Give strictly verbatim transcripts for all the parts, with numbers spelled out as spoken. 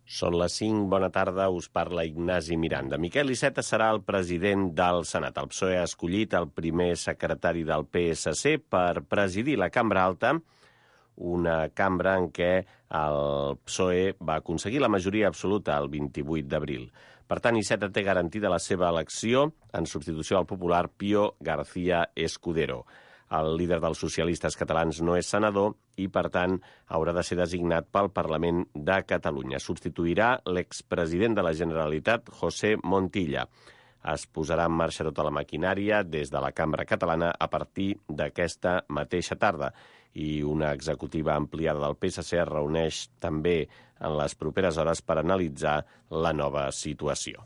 Són les cinc, bona tarda, us parla Ignasi Miranda. Miquel Iceta serà el president del Senat. El P S O E ha escollit el primer secretari del P S C per presidir la Cambra Alta, una cambra en què el P S O E va aconseguir la majoria absoluta el vint-i-vuit d'abril. Per tant, Iceta té garantida la seva elecció en substitució al popular Pío García Escudero. El líder dels socialistes catalans no és senador i, per tant, haurà de ser designat pel Parlament de Catalunya. Substituirà l'expresident de la Generalitat, José Montilla. Es posarà en marxa tota la maquinària des de la Cambra Catalana a partir d'aquesta mateixa tarda. I una executiva ampliada del P S C es reuneix també en les properes hores per analitzar la nova situació.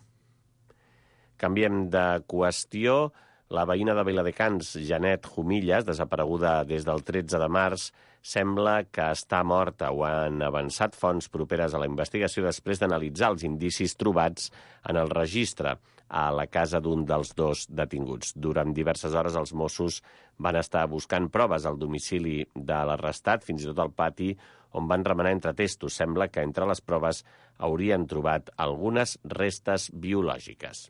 Canviem de qüestió. La veïna de Viladecans, Janet Jumillas, desapareguda des del tretze de març, sembla que està morta. Ho han avançat fonts properes a la investigació després d'analitzar els indicis trobats en el registre a la casa d'un dels dos detinguts. Durant diverses hores els Mossos van estar buscant proves al domicili de l'arrestat, fins i tot al pati, on van remenar entre testos. Sembla que entre les proves haurien trobat algunes restes biològiques.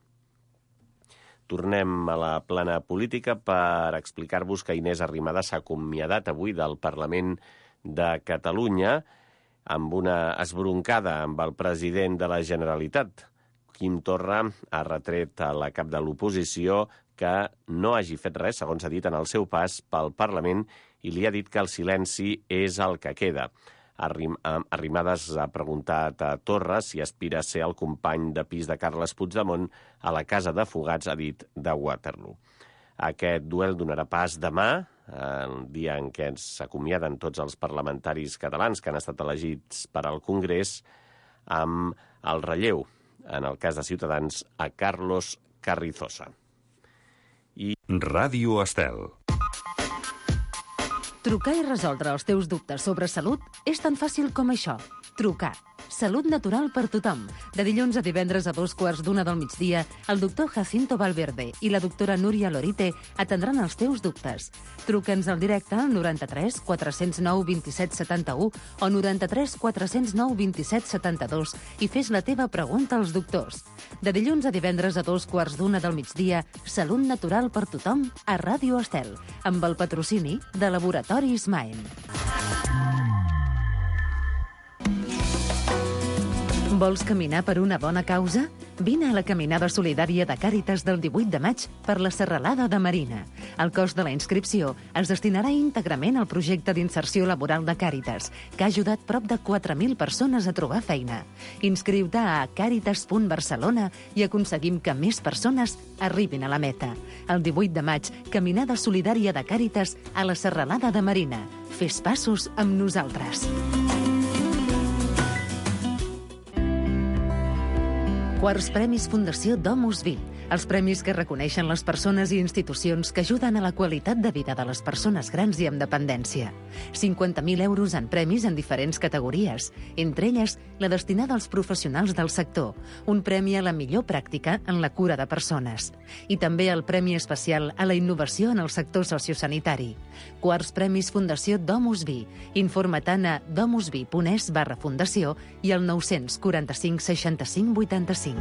Tornem a la plana política per explicar-vos que Inés Arrimadas s'ha acomiadat avui del Parlament de Catalunya amb una esbroncada amb el president de la Generalitat. Quim Torra ha retret a la cap de l'oposició que no hagi fet res, segons ha dit, en el seu pas pel Parlament i li ha dit que el silenci és el que queda. Arrimadas ha preguntat a Torra si aspira a ser el company de pis de Carles Puigdemont a la casa de fugats, ha dit, de Waterloo. Aquest duel donarà pas demà, el dia en què s'acomiaden tots els parlamentaris catalans que han estat elegits per al Congrés, amb el relleu, en el cas de Ciutadans, a Carlos Carrizosa. I... Ràdio Estel. Trucar i resoldre els teus dubtes sobre salut és tan fàcil com això. Trucar. Salut natural per tothom. De dilluns a divendres a dos quarts d'una del migdia, el doctor Jacinto Valverde i la doctora Núria Lorite atendran els teus dubtes. Truca'ns al directe al noranta-tres quatre zero nou vint set setanta-u o noranta-tres quatre zero nou vint set setanta-dos i fes la teva pregunta als doctors. De dilluns a divendres a dos quarts d'una del migdia, Salut natural per tothom a Ràdio Estel, amb el patrocini de Laboratoris Maen. Vols caminar per una bona causa? Vine a la caminada solidària de Càritas del divuit de maig per la Serralada de Marina. El cost de la inscripció es destinarà íntegrament al projecte d'inserció laboral de Càritas, que ha ajudat prop de quatre mil persones a trobar feina. Inscriu-te a càritas punt barcelona i aconseguim que més persones arribin a la meta. El divuit de maig, caminada solidària de Càritas a la Serralada de Marina. Fes passos amb nosaltres. Quarts Premis Fundació Domus Vi, els premis que reconeixen les persones i institucions que ajuden a la qualitat de vida de les persones grans i amb dependència. cinquanta mil euros en premis en diferents categories, entre elles la destinada als professionals del sector, un premi a la millor pràctica en la cura de persones. I també el Premi Especial a la Innovació en el sector sociosanitari. Quarts Premis Fundació Domus Vi. Informa-te'n a domusvi punt es barra fundació i al nou quatre cinc seixanta-cinc vuitanta-cinc.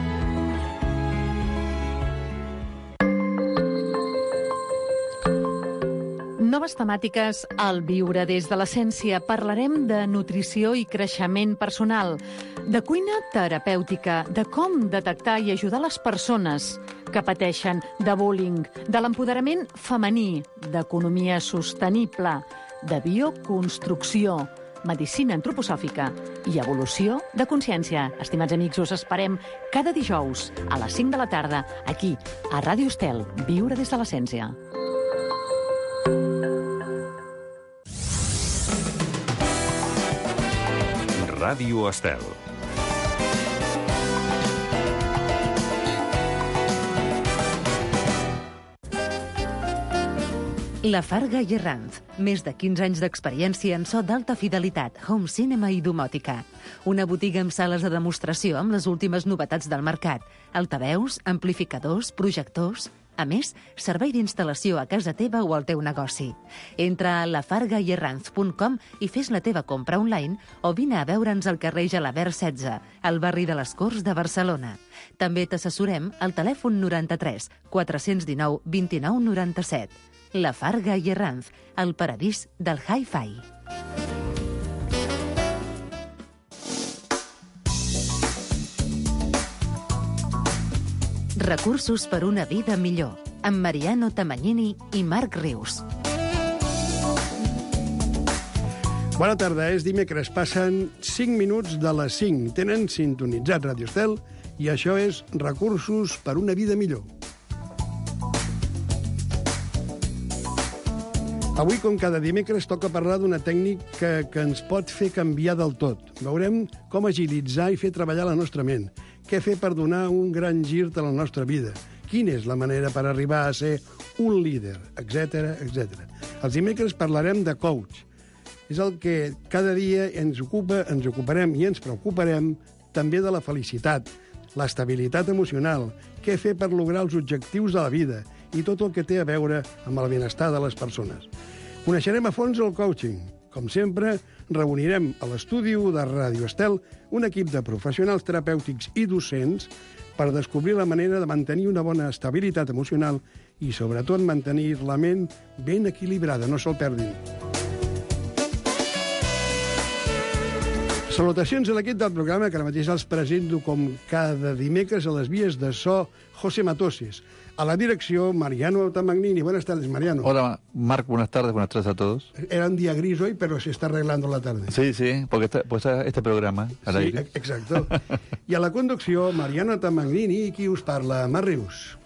Noves temàtiques al Viure des de l'Essència. Parlarem de nutrició i creixement personal, de cuina terapèutica, de com detectar i ajudar les persones que pateixen de bullying, de l'empoderament femení, d'economia sostenible, de bioconstrucció, medicina antroposòfica i evolució de consciència. Estimats amics, us esperem cada dijous a les cinc de la tarda, aquí, a Ràdio Estel, Viure des de l'Essència. Ràdio Estel. La Farga i Herranz. Més de quinze anys d'experiència en so d'alta fidelitat, home cinema i domòtica. Una botiga amb sales de demostració amb les últimes novetats del mercat. Altaveus, amplificadors, projectors... A més, servei d'instal·lació a casa teva o al teu negoci. Entra a la farga i herranz punt com i fes la teva compra online o vine a veure'ns al carrer Gelabert setze, al barri de les Corts de Barcelona. També t'assessorem al telèfon noranta-tres quatre-cents dinou vint-i-nou noranta-set. La Farga i Herranz, el paradís del hi-fi. Recursos per una vida millor, amb Mariano Tamagnini i Marc Rius. Bona tarda, és dimecres. Passen cinc minuts de les cinc. Tenen sintonitzat Radio Estel i això és Recursos per una vida millor. Avui, com cada dimecres, toca parlar d'una tècnica que ens pot fer canviar del tot. Veurem com agilitzar i fer treballar la nostra ment. Què fer per donar un gran gir a la nostra vida? Quina és la manera per arribar a ser un líder, etcètera, etcètera. Els dimecres parlarem de coach. És el que cada dia ens ocupa, ens ocuparem i ens preocuparem també de la felicitat, l'estabilitat emocional, què fer per lograr els objectius de la vida i tot el que té a veure amb el benestar de les persones. Coneixerem a fons el coaching. Com sempre, reunirem a l'estudi de Ràdio Estel un equip de professionals terapèutics i docents per descobrir la manera de mantenir una bona estabilitat emocional i, sobretot, mantenir la ment ben equilibrada, no se'l perdin. Salutacions a l'equip del programa, que ara mateix els presento com cada dimecres a les vies de so José Matoses. A la direcció, Mariano Tamagnini. Buenas tardes, Mariano. Hola, Marc, buenas tardes, buenas tardes a todos. Era un día gris hoy, pero se está arreglando la tarde. Sí, sí, porque está, pues está este programa al sí, aire. Exacto. I a la conducció, Mariano Tamagnini, i qui us parla, Marc Rius.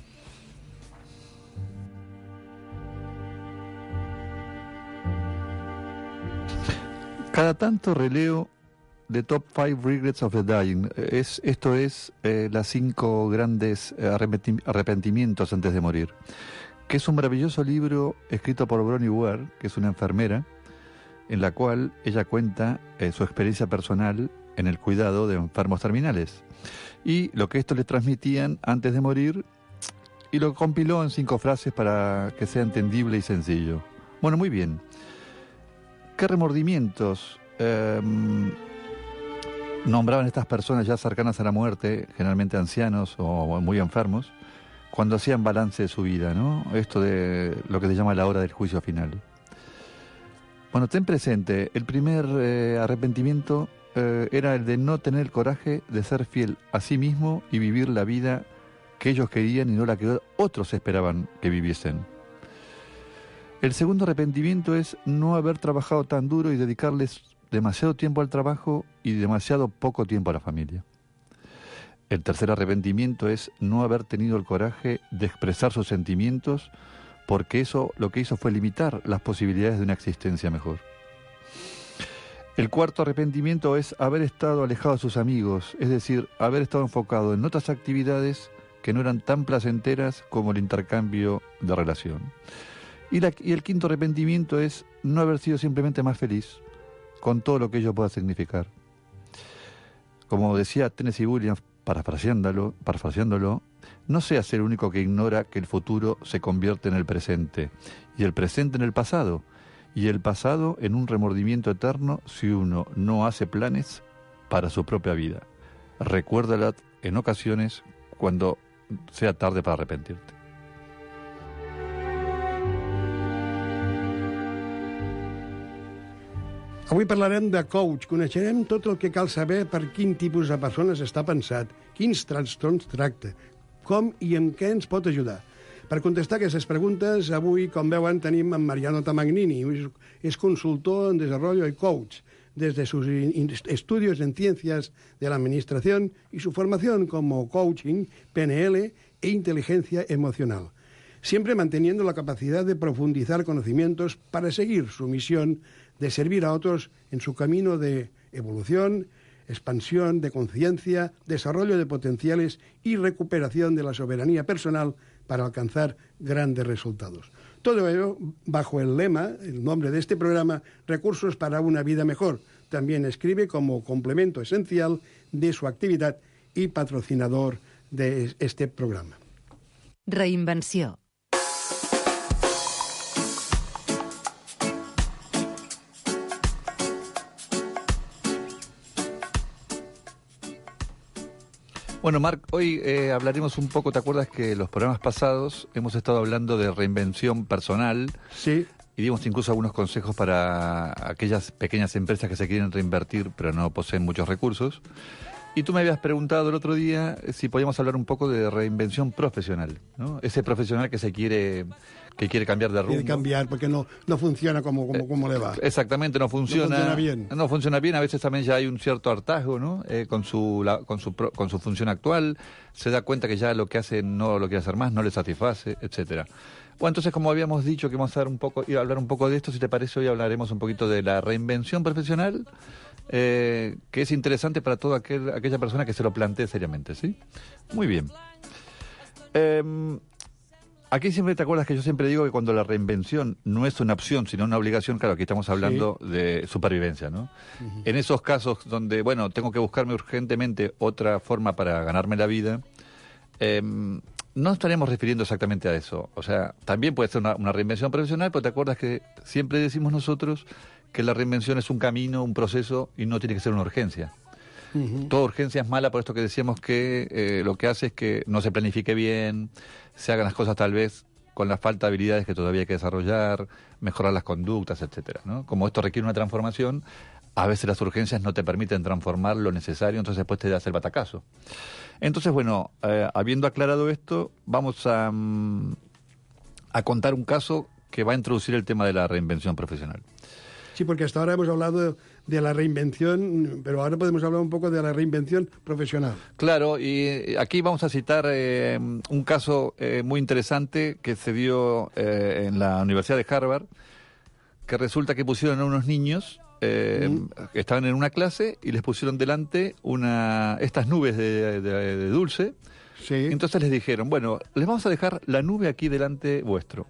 Cada tanto releo The Top Five Regrets of the Dying. Es, esto es eh, las cinco grandes arrepenti- arrepentimientos antes de morir, que es un maravilloso libro escrito por Bronnie Ware, que es una enfermera, en la cual ella cuenta eh, su experiencia personal en el cuidado de enfermos terminales y lo que estos le transmitían antes de morir, y lo compiló en cinco frases para que sea entendible y sencillo. Bueno, muy bien. ¿Qué remordimientos eh, nombraban estas personas ya cercanas a la muerte, generalmente ancianos o muy enfermos, cuando hacían balance de su vida, ¿no? Esto de lo que se llama la hora del juicio final. Bueno, ten presente, el primer eh, arrepentimiento eh, era el de no tener el coraje de ser fiel a sí mismo y vivir la vida que ellos querían y no la que otros esperaban que viviesen. El segundo arrepentimiento es no haber trabajado tan duro y dedicarles demasiado tiempo al trabajo y demasiado poco tiempo a la familia. El tercer arrepentimiento es no haber tenido el coraje de expresar sus sentimientos, porque eso lo que hizo fue limitar las posibilidades de una existencia mejor. El cuarto arrepentimiento es haber estado alejado de sus amigos, es decir, haber estado enfocado en otras actividades que no eran tan placenteras como el intercambio de relación. Y, la, y el quinto arrepentimiento es no haber sido simplemente más feliz, con todo lo que ello pueda significar. Como decía Tennessee Williams, parafraseándolo, parafraseándolo, no seas el único que ignora que el futuro se convierte en el presente, y el presente en el pasado, y el pasado en un remordimiento eterno si uno no hace planes para su propia vida. Recuérdala en ocasiones cuando sea tarde para arrepentirte. Avui parlarem de coach. Coneixerem tot el que cal saber per quin tipus de persones està pensat, quins trastorns tracta, com i en què ens pot ajudar. Per contestar aquestes preguntes, avui, com veuen, tenim en Mariano Tamagnini. És consultor en desarrollo y coach, desde sus estudios en ciencias de la administración y su formación como coaching, P N L e inteligencia emocional, siempre manteniendo la capacidad de profundizar conocimientos para seguir su misión de servir a otros en su camino de evolución, expansión de conciencia, desarrollo de potenciales y recuperación de la soberanía personal para alcanzar grandes resultados. Todo ello bajo el lema, el nombre de este programa, Recursos para una vida mejor. También escribe como complemento esencial de su actividad y patrocinador de este programa. Reinvenció. Bueno, Marc, hoy eh, hablaremos un poco, ¿te acuerdas que los programas pasados hemos estado hablando de reinvención personal? Sí. Y dimos incluso algunos consejos para aquellas pequeñas empresas que se quieren reinvertir pero no poseen muchos recursos. Y tú me habías preguntado el otro día si podíamos hablar un poco de reinvención profesional, ¿no? Ese profesional que se quiere que quiere cambiar de rumbo. Quiere cambiar porque no, no funciona como, como, como le va. Exactamente, no funciona. No funciona bien. No funciona bien, a veces también ya hay un cierto hartazgo, ¿no? Eh, con su la, con su pro, con su función actual, se da cuenta que ya lo que hace no lo quiere hacer más, no le satisface, etcétera. Bueno, entonces, como habíamos dicho que vamos a, dar un poco, ir a hablar un poco de esto, si te parece, hoy hablaremos un poquito de la reinvención profesional, eh, que es interesante para toda aquel, aquella persona que se lo plantee seriamente, ¿sí? Muy bien. Eh, aquí siempre te acuerdas que yo siempre digo que cuando la reinvención no es una opción, sino una obligación, claro, aquí estamos hablando sí. de supervivencia, ¿no? Uh-huh. En esos casos donde, bueno, tengo que buscarme urgentemente otra forma para ganarme la vida, eh, no estaremos refiriendo exactamente a eso. O sea, también puede ser una, una reinvención profesional, pero te acuerdas que siempre decimos nosotros que la reinvención es un camino, un proceso, y no tiene que ser una urgencia. Uh-huh. Toda urgencia es mala, por esto que decíamos que eh, lo que hace es que no se planifique bien, se hagan las cosas tal vez con la falta de habilidades que todavía hay que desarrollar, mejorar las conductas, etcétera, ¿no? Como esto requiere una transformación, a veces las urgencias no te permiten transformar lo necesario, entonces después te das el batacazo. Entonces, bueno, eh, habiendo aclarado esto, vamos a, um, a contar un caso que va a introducir el tema de la reinvención profesional. Sí, porque hasta ahora hemos hablado de la reinvención, pero ahora podemos hablar un poco de la reinvención profesional. Claro, y aquí vamos a citar eh, un caso eh, muy interesante que se dio eh, en la Universidad de Harvard, que resulta que pusieron a unos niños eh, mm. que estaban en una clase y les pusieron delante una estas nubes de, de, de dulce. Sí. Entonces les dijeron, bueno, les vamos a dejar la nube aquí delante vuestro.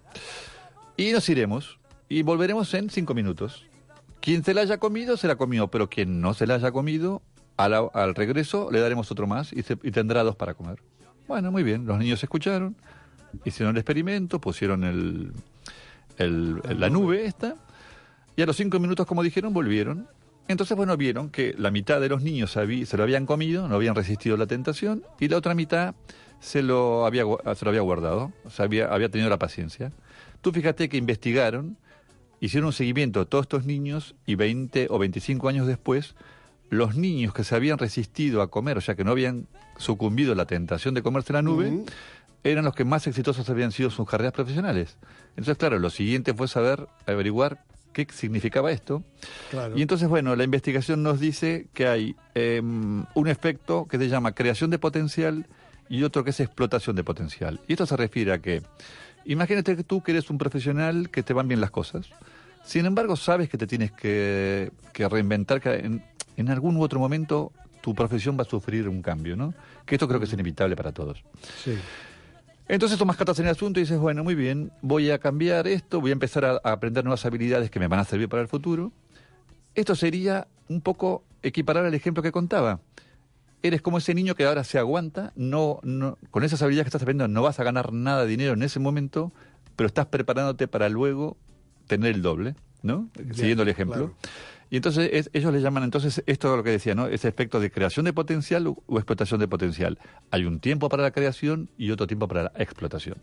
Y nos iremos y volveremos en cinco minutos. Quien se la haya comido, se la comió, pero quien no se la haya comido, al, al regreso le daremos otro más y, se, y tendrá dos para comer. Bueno, muy bien, los niños escucharon, hicieron el experimento, pusieron el, el, el, la nube esta, y a los cinco minutos, como dijeron, volvieron. Entonces, bueno, vieron que la mitad de los niños habí, se lo habían comido, no habían resistido la tentación, y la otra mitad se lo había, se lo había guardado, o sea, había, había tenido la paciencia. Tú fíjate que investigaron, hicieron un seguimiento a todos estos niños y veinte o veinticinco años después, los niños que se habían resistido a comer, o sea, que no habían sucumbido a la tentación de comerse la nube, uh-huh. eran los que más exitosos habían sido sus carreras profesionales. Entonces, claro, lo siguiente fue saber, averiguar qué significaba esto. Claro. Y entonces, bueno, la investigación nos dice que hay eh, un efecto que se llama creación de potencial y otro que es explotación de potencial. Y esto se refiere a que, imagínate que tú que eres un profesional que te van bien las cosas. Sin embargo, sabes que te tienes que, que reinventar, que en, en algún u otro momento tu profesión va a sufrir un cambio, ¿no? Que esto creo que es inevitable para todos. Sí. Entonces tomas cartas en el asunto y dices, bueno, muy bien, voy a cambiar esto, voy a empezar a, a aprender nuevas habilidades que me van a servir para el futuro. Esto sería un poco equiparar al ejemplo que contaba. Eres como ese niño que ahora se aguanta, no, no, con esas habilidades que estás aprendiendo no vas a ganar nada de dinero en ese momento, pero estás preparándote para luego tener el doble, ¿no? Bien, siguiendo el ejemplo. Claro. Y entonces es, ellos le llaman entonces esto es lo que decía, ¿no? Ese aspecto de creación de potencial o, o explotación de potencial. Hay un tiempo para la creación y otro tiempo para la explotación.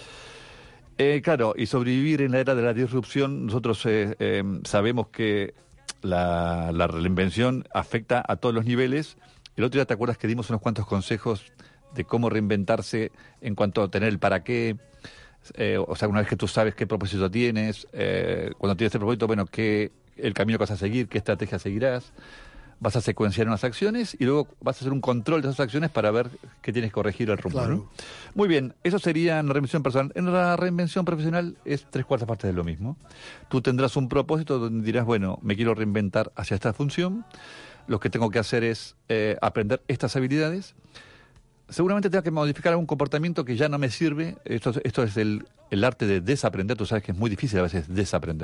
Eh, claro, y sobrevivir en la era de la disrupción, nosotros eh, eh, sabemos que la, la reinvención afecta a todos los niveles. El otro día te acuerdas que dimos unos cuantos consejos de cómo reinventarse en cuanto a tener el para qué. Eh, o sea, una vez que tú sabes qué propósito tienes, eh, cuando tienes el propósito, bueno, qué el camino que vas a seguir, qué estrategia seguirás, vas a secuenciar unas acciones y luego vas a hacer un control de esas acciones para ver qué tienes que corregir el rumbo, claro. ¿no? Muy bien, eso sería en la reinvención personal. En la reinvención profesional es tres cuartas partes de lo mismo. Tú tendrás un propósito donde dirás, bueno, me quiero reinventar hacia esta función, lo que tengo que hacer es eh, aprender estas habilidades. Seguramente tenga que modificar algún comportamiento que ya no me sirve. Esto, esto es el, el arte de desaprender. Tú sabes que es muy difícil a veces desaprender.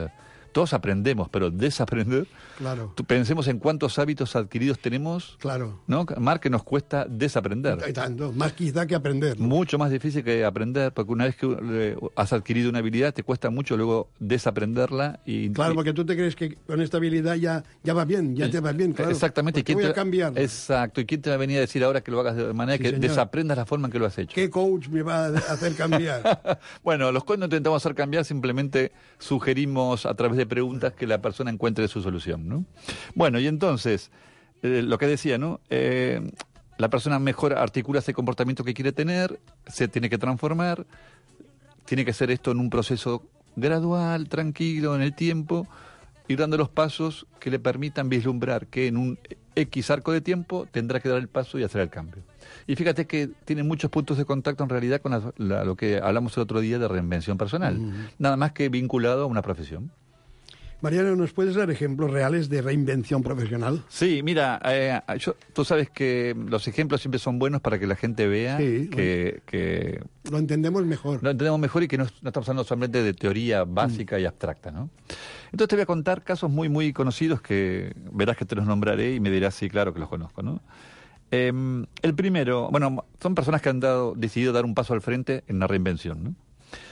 Todos aprendemos, pero desaprender... Claro. Pensemos en cuántos hábitos adquiridos tenemos, claro. ¿no? Mar, que nos cuesta desaprender. Y tanto, más quizá que aprender, ¿no? Mucho más difícil que aprender, porque una vez que eh, has adquirido una habilidad, te cuesta mucho luego desaprenderla. Y, claro, y, porque tú te crees que con esta habilidad ya, ya va bien, ya te va bien, claro. Exactamente. ¿Y quién voy te, a cambiar? Exacto. ¿Y quién te va a venir a decir ahora que lo hagas de manera sí, que señor. desaprendas la forma en que lo has hecho? ¿Qué coach me va a hacer cambiar? Bueno, los coaches no intentamos hacer cambiar, simplemente sugerimos a través de preguntas que la persona encuentre su solución, ¿no? Bueno, y entonces, eh, lo que decía, ¿no? Eh, la persona mejor articula ese comportamiento que quiere tener, se tiene que transformar, tiene que hacer esto en un proceso gradual, tranquilo, en el tiempo, ir dando los pasos que le permitan vislumbrar que en un X arco de tiempo tendrá que dar el paso y hacer el cambio. Y fíjate que tiene muchos puntos de contacto en realidad con la, la, lo que hablamos el otro día de reinvención personal, uh-huh. nada más que vinculado a una profesión. Mariano, ¿nos puedes dar ejemplos reales de reinvención profesional? Sí, mira, eh, yo, tú sabes que los ejemplos siempre son buenos para que la gente vea sí, que, que... Lo entendemos mejor. Lo entendemos mejor y que no, no estamos hablando solamente de teoría básica mm. y abstracta, ¿no? Entonces te voy a contar casos muy, muy conocidos que verás que te los nombraré y me dirás, sí, claro que los conozco, ¿no? Eh, el primero, bueno, son personas que han dado, decidido dar un paso al frente en la reinvención, ¿no?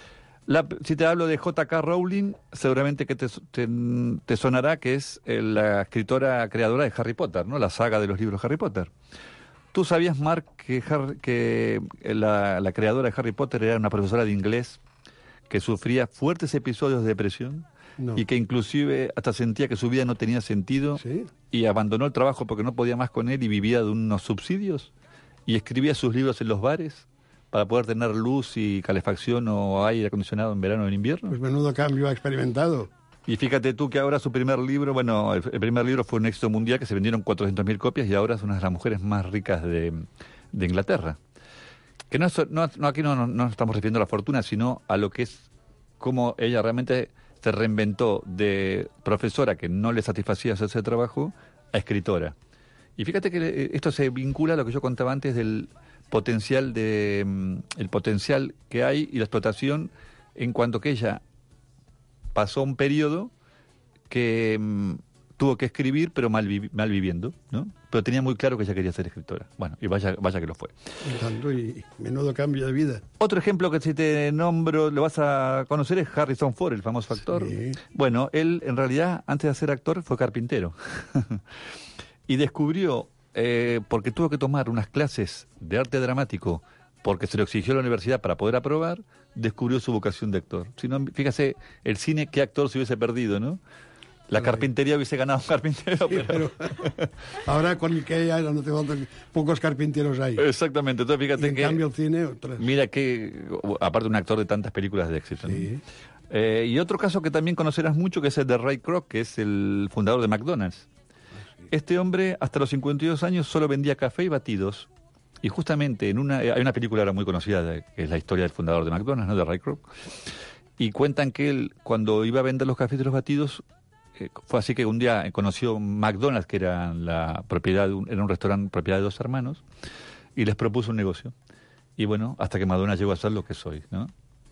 La, si te hablo de J K Rowling, seguramente que te, te, te sonará que es la escritora creadora de Harry Potter, ¿no? La saga de los libros Harry Potter. ¿Tú sabías, Mark, que, Har, que la, la creadora de Harry Potter era una profesora de inglés que sufría fuertes episodios de depresión? No. Y que inclusive hasta sentía que su vida no tenía sentido. ¿Sí? Y abandonó el trabajo porque no podía más con él y vivía de unos subsidios y escribía sus libros en los bares para poder tener luz y calefacción o aire acondicionado en verano o en invierno. Pues menudo cambio ha experimentado. Y fíjate tú que ahora su primer libro, bueno, el, el primer libro fue un éxito mundial, que se vendieron cuatrocientas mil copias y ahora es una de las mujeres más ricas de, de Inglaterra. Que no, no, no aquí no, no, no estamos refiriendo a la fortuna, sino a lo que es cómo ella realmente se reinventó de profesora que no le satisfacía hacer ese trabajo a escritora. Y fíjate que esto se vincula a lo que yo contaba antes del potencial de el potencial que hay y la explotación, en cuanto que ella pasó un periodo que um, tuvo que escribir pero mal, vi, mal viviendo, ¿no? Pero tenía muy claro que ella quería ser escritora. Bueno, y vaya vaya que lo fue. Tanto y menudo cambio de vida. Otro ejemplo que si te nombro lo vas a conocer es Harrison Ford, el famoso actor. Sí. Bueno, él en realidad antes de ser actor fue carpintero y descubrió Eh, porque tuvo que tomar unas clases de arte dramático porque se lo exigió la universidad para poder aprobar, descubrió su vocación de actor. Si no, fíjase, el cine, qué actor se hubiese perdido, ¿no? La carpintería hubiese ganado un carpintero, sí, pero... pero... ahora con Ikea no te faltan pocos carpinteros ahí. Exactamente, entonces fíjate y en que... cambio el cine... Otras... Mira que, aparte un actor de tantas películas de éxito, sí. ¿no? Eh, y otro caso que también conocerás mucho, que es el de Ray Kroc, que es el fundador de McDonald's. Este hombre, hasta los cincuenta y dos años, solo vendía café y batidos. Y justamente en una hay una película ahora muy conocida, de, que es la historia del fundador de McDonald's, ¿no? De Ray Kroc. Y cuentan que él, cuando iba a vender los cafés y los batidos, eh, fue así que un día conoció McDonald's, que era la propiedad de un, era un restaurante propiedad de dos hermanos, y les propuso un negocio. Y bueno, hasta que McDonald's llegó a ser lo que soy, ¿no?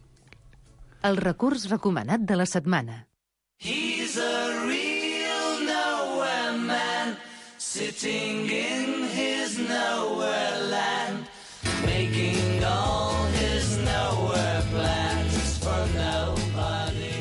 El recurs recomanat de la setmana. He's a real nowhere man, sitting in his nowhere land, making all his nowhere plans for nobody.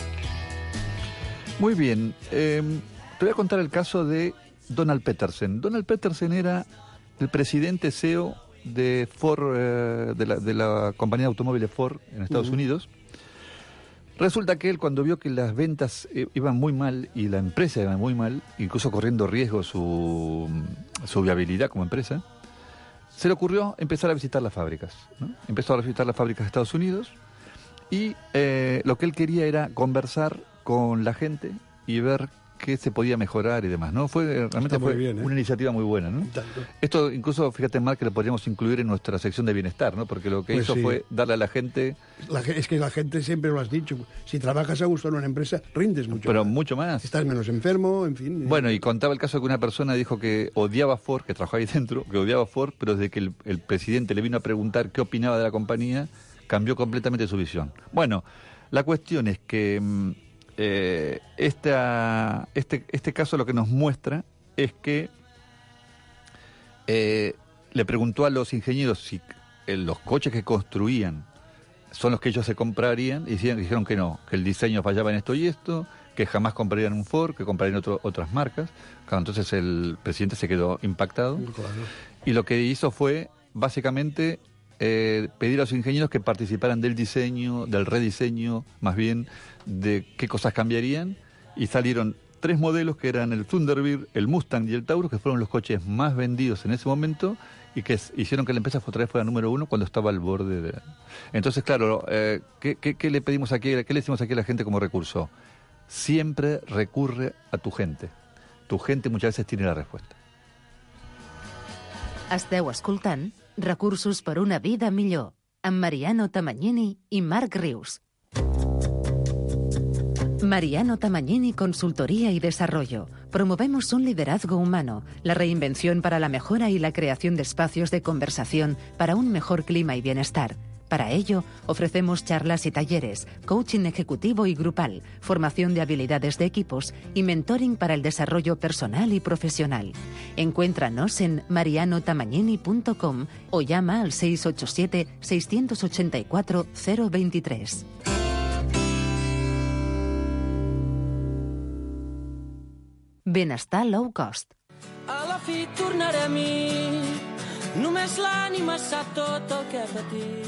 Muy bien, eh, te voy a contar el caso de Donald Peterson. Donald Peterson era el presidente C E O de Ford, eh, de, la, de la compañía de automóviles Ford en Estados uh-huh. Unidos. Resulta que él, cuando vio que las ventas eh, iban muy mal y la empresa iba muy mal, incluso corriendo riesgo su, su viabilidad como empresa, se le ocurrió empezar a visitar las fábricas, ¿no? Empezó a visitar las fábricas de Estados Unidos y eh, lo que él quería era conversar con la gente y ver qué se podía mejorar y demás, ¿no? Fue realmente fue bien, ¿eh? Una iniciativa muy buena, ¿no? Tanto. Esto incluso, fíjate, Marc, que lo podríamos incluir en nuestra sección de bienestar, ¿no? Porque lo que pues hizo sí. fue darle a la gente... La, es que la gente, siempre lo has dicho, si trabajas a gusto en una empresa, rindes mucho Pero más. mucho más. Estás menos enfermo, en fin. Bueno, y contaba el caso de que una persona dijo que odiaba Ford, que trabajaba ahí dentro, que odiaba Ford, pero desde que el, el presidente le vino a preguntar qué opinaba de la compañía, cambió completamente su visión. Bueno, la cuestión es que mmm, eh, esta, este, este caso lo que nos muestra es que eh, le preguntó a los ingenieros si eh, los coches que construían son los que ellos se comprarían, y dijeron, dijeron que no, que el diseño fallaba en esto y esto, que jamás comprarían un Ford, que comprarían otro, otras marcas. Claro, entonces el presidente se quedó impactado. Claro. Y lo que hizo fue, básicamente, eh, pedir a los ingenieros que participaran del diseño, del rediseño, más bien, de qué cosas cambiarían, y salieron tres modelos que eran el Thunderbird, el Mustang y el Taurus, que fueron los coches más vendidos en ese momento, y que hicieron que la empresa otra vez fuera número uno cuando estaba al borde de... Entonces, claro, eh, ¿qué, qué, ¿qué le pedimos aquí, qué le decimos aquí a la gente como recurso? Siempre recurre a tu gente. Tu gente muchas veces tiene la respuesta. Esteu escoltant Recursos per una vida millor, amb Mariano Tamagnini i Marc Rius. Mariano Tamagnini Consultoría y Desarrollo. Promovemos un liderazgo humano, la reinvención para la mejora y la creación de espacios de conversación para un mejor clima y bienestar. Para ello, ofrecemos charlas y talleres, coaching ejecutivo y grupal, formación de habilidades de equipos y mentoring para el desarrollo personal y profesional. Encuéntranos en mariano tamagnini punto com o llama al seis ocho siete, seis ocho cuatro, cero dos tres. Benestar low cost. A la fi tornaré a mi, només l'ànima sap tot el que he patit.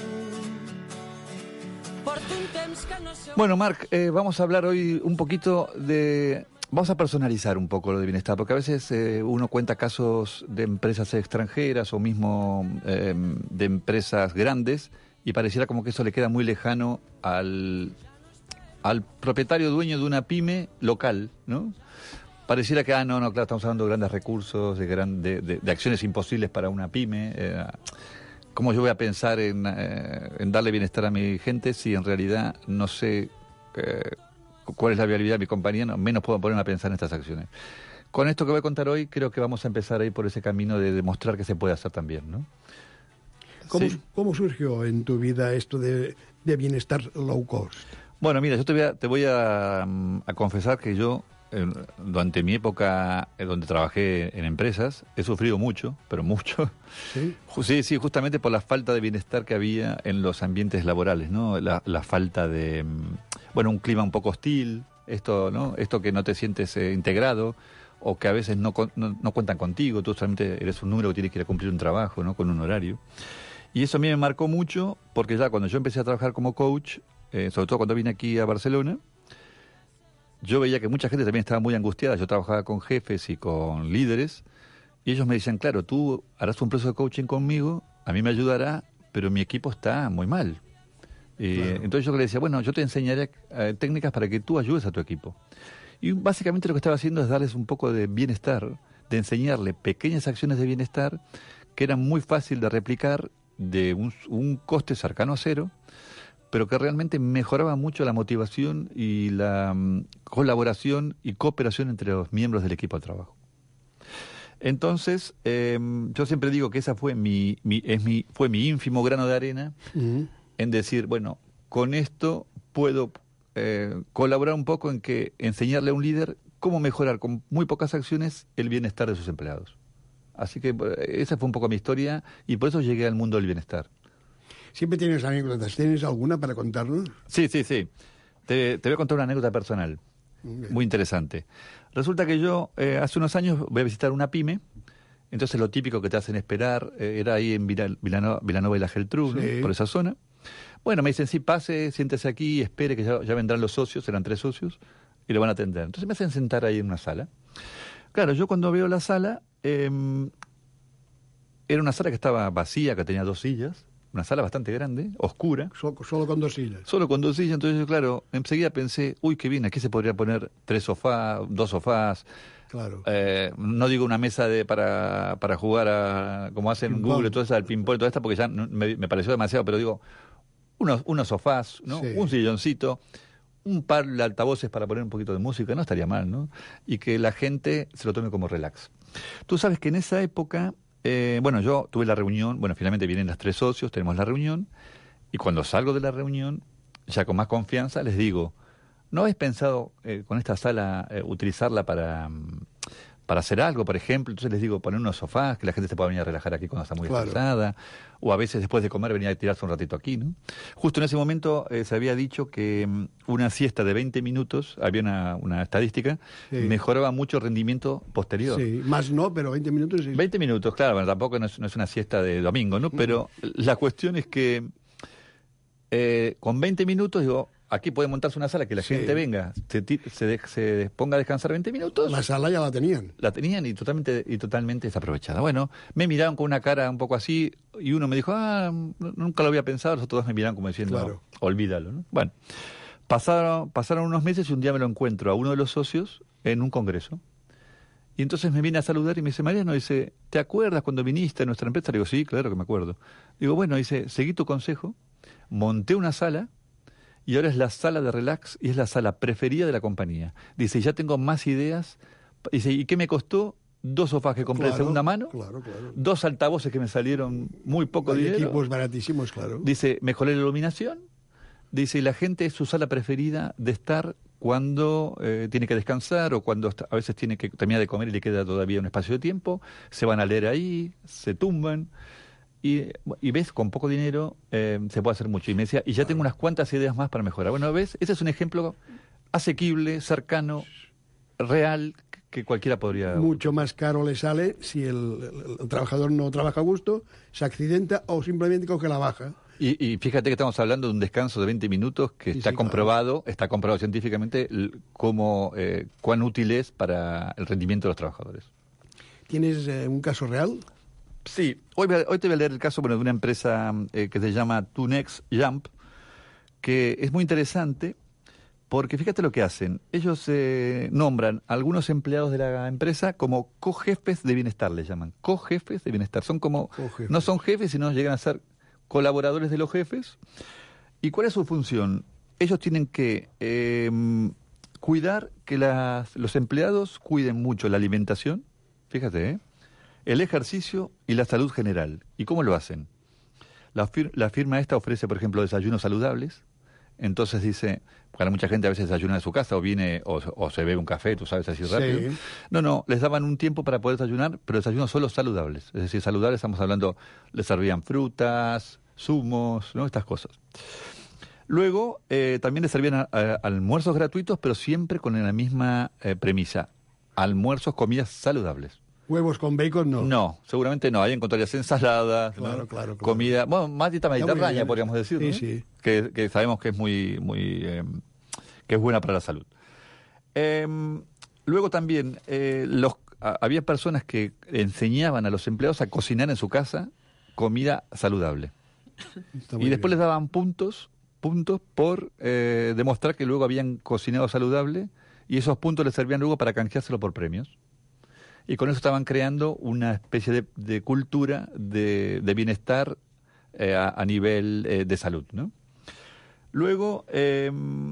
Porto un temps que no sé... Bueno, Marc, eh, vamos a hablar hoy un poquito de... Vamos a personalizar un poco lo de bienestar, porque a veces eh, uno cuenta casos de empresas extranjeras o mismo eh, de empresas grandes y pareciera como que eso le queda muy lejano al, al propietario dueño de una pyme local, ¿no? Pareciera que, ah, no, no, claro, estamos hablando de grandes recursos, de, gran, de, de, de acciones imposibles para una pyme. Eh, ¿Cómo yo voy a pensar en, eh, en darle bienestar a mi gente si en realidad no sé eh, cuál es la viabilidad de mi compañía? No, menos puedo ponerme a pensar en estas acciones. Con esto que voy a contar hoy, creo que vamos a empezar a ir por ese camino de demostrar que se puede hacer también, ¿no? ¿Cómo, sí. ¿Cómo surgió en tu vida esto de, de bienestar low cost? Bueno, mira, yo te voy a, te voy a, a confesar que yo... durante mi época donde trabajé en empresas, he sufrido mucho, pero mucho. ¿Sí? Sí, sí, justamente por la falta de bienestar que había en los ambientes laborales, ¿no? La, la falta de, bueno, un clima un poco hostil, esto, ¿no? Esto que no te sientes eh, integrado, o que a veces no, no, no cuentan contigo, tú solamente eres un número que tiene que ir a cumplir un trabajo, ¿no? Con un horario. Y eso a mí me marcó mucho, porque ya cuando yo empecé a trabajar como coach, eh, sobre todo cuando vine aquí a Barcelona, yo veía que mucha gente también estaba muy angustiada. Yo trabajaba con jefes y con líderes, y ellos me decían, claro, tú harás un proceso de coaching conmigo, a mí me ayudará, pero mi equipo está muy mal. Eh, claro. Entonces yo le decía, bueno, yo te enseñaré eh, técnicas para que tú ayudes a tu equipo. Y básicamente lo que estaba haciendo es darles un poco de bienestar, de enseñarle pequeñas acciones de bienestar que eran muy fácil de replicar, de un, un coste cercano a cero, pero que realmente mejoraba mucho la motivación y la um, colaboración y cooperación entre los miembros del equipo de trabajo. Entonces, eh, yo siempre digo que esa fue mi, mi, es mi, fue mi ínfimo grano de arena, uh-huh. en decir, bueno, con esto puedo eh, colaborar un poco en que enseñarle a un líder cómo mejorar con muy pocas acciones el bienestar de sus empleados. Así que esa fue un poco mi historia y por eso llegué al mundo del bienestar. Siempre tienes anécdotas. ¿Tienes alguna para contarnos? Sí, sí, sí. Te, te voy a contar una anécdota personal, okay. Muy interesante. Resulta que yo eh, hace unos años voy a visitar una pyme, entonces lo típico que te hacen esperar, eh, era ahí en Vila, Vilanova, Vilanova y la Geltrú, sí. ¿no? Por esa zona. Bueno, me dicen, sí, pase, siéntese aquí, espere que ya, ya vendrán los socios, eran tres socios, y lo van a atender. Entonces me hacen sentar ahí en una sala. Claro, yo cuando veo la sala, eh, era una sala que estaba vacía, que tenía dos sillas, una sala bastante grande, oscura. Solo, solo con dos sillas. Solo con dos sillas, entonces yo, claro, enseguida pensé, uy, qué bien, aquí se podría poner tres sofás, dos sofás. Claro. Eh, no digo una mesa de para, para jugar a, como hacen en Google, toda esa, el ping-pong y toda esta, porque ya no, me, me pareció demasiado, pero digo, unos, unos sofás, ¿no? Sí. Un silloncito, un par de altavoces para poner un poquito de música, no estaría mal, ¿no? Y que la gente se lo tome como relax. Tú sabes que en esa época... Eh, bueno, yo tuve la reunión, bueno, finalmente vienen las tres socios, tenemos la reunión, y cuando salgo de la reunión, ya con más confianza, les digo, ¿no habéis pensado eh, con esta sala eh, utilizarla para, para hacer algo, por ejemplo? Entonces les digo, poner unos sofás, que la gente se pueda venir a relajar aquí cuando está muy Claro. estresada, o a veces después de comer venir a tirarse un ratito aquí, ¿no? Justo en ese momento eh, se había dicho que mm, una siesta de veinte minutos, había una, una estadística, Sí. mejoraba mucho el rendimiento posterior. Sí, más no, pero veinte minutos sí. veinte minutos, claro, bueno, tampoco no es, no es una siesta de domingo, ¿no? Pero la cuestión es que eh, con veinte minutos, digo, aquí puede montarse una sala que la Sí. gente venga, se, ti- se, de- se ponga a descansar veinte minutos. La sala ya la tenían. La tenían y totalmente y totalmente desaprovechada. Bueno, me miraron con una cara un poco así y uno me dijo, ah, n- nunca lo había pensado, los otros dos me miraron como diciendo, Claro. olvídalo, ¿no? Bueno, pasaron, pasaron unos meses y un día me lo encuentro a uno de los socios en un congreso. Y entonces me viene a saludar y me dice, Mariano, dice, ¿te acuerdas cuando viniste a nuestra empresa? Le digo, sí, claro que me acuerdo. Digo, bueno, dice, seguí tu consejo, monté una sala y ahora es la sala de relax y es la sala preferida de la compañía. Dice, ya tengo más ideas. Dice, ¿y qué me costó? Dos sofás que compré de Claro, segunda mano, Claro, claro. dos altavoces que me salieron muy poco Hay dinero. equipos baratísimos, claro. Dice, mejoré la iluminación. Dice, y la gente es su sala preferida de estar cuando eh, tiene que descansar o cuando está- a veces tiene que terminar de comer y le queda todavía un espacio de tiempo. Se van a leer ahí, se tumban. Y, y ves, con poco dinero eh, se puede hacer mucho. Y me decía, y ya tengo unas cuantas ideas más para mejorar. Bueno, ves, ese es un ejemplo asequible, cercano, real, que cualquiera podría... Mucho más caro le sale si el, el- el trabajador no trabaja a gusto, se accidenta o simplemente coge la baja. Y, y fíjate que estamos hablando de un descanso de veinte minutos que Sí, está sí, comprobado, está comprobado científicamente l- cómo, eh, cuán útil es para el rendimiento de los trabajadores. ¿Tienes eh, un caso real? Sí, hoy, voy a- hoy te voy a leer el caso bueno, de una empresa eh, que se llama two next Jump, que es muy interesante porque fíjate lo que hacen. Ellos eh, nombran a algunos empleados de la empresa como cojefes de bienestar, les llaman. Cojefes de bienestar. Son como, Cojefes. no son jefes, sino llegan a ser colaboradores de los jefes. ¿Y cuál es su función? Ellos tienen que eh, cuidar que las, los empleados cuiden mucho la alimentación, fíjate, ¿eh? El ejercicio y la salud general. ¿Y cómo lo hacen? La, fir- la firma esta ofrece, por ejemplo, desayunos saludables. Entonces dice, para mucha gente a veces desayuna en su casa o viene o, o se bebe un café, tú sabes, así rápido. Sí. No, no, les daban un tiempo para poder desayunar, pero desayunos solo saludables. Es decir, saludables, estamos hablando, les servían frutas, zumos, ¿no? Estas cosas. Luego, eh, también les servían a- a- almuerzos gratuitos, pero siempre con la misma eh, premisa. Almuerzos, comidas saludables. Huevos con bacon, no. No, seguramente no. Ahí encontrarías ensaladas, ¿no? Claro, claro, claro. comida, bueno, más dieta muy mediterránea, bien. podríamos decir, Sí, ¿no? sí. Que, que sabemos que es muy, muy, eh, que es buena para la salud. Eh, luego también, eh, los, a- había personas que enseñaban a los empleados a cocinar en su casa comida saludable. Está muy Y después bien. les daban puntos, puntos por eh, demostrar que luego habían cocinado saludable y esos puntos les servían luego para canjeárselo por premios. Y con eso estaban creando una especie de, de cultura de, de bienestar eh, a, a nivel eh, de salud, ¿no? Luego eh,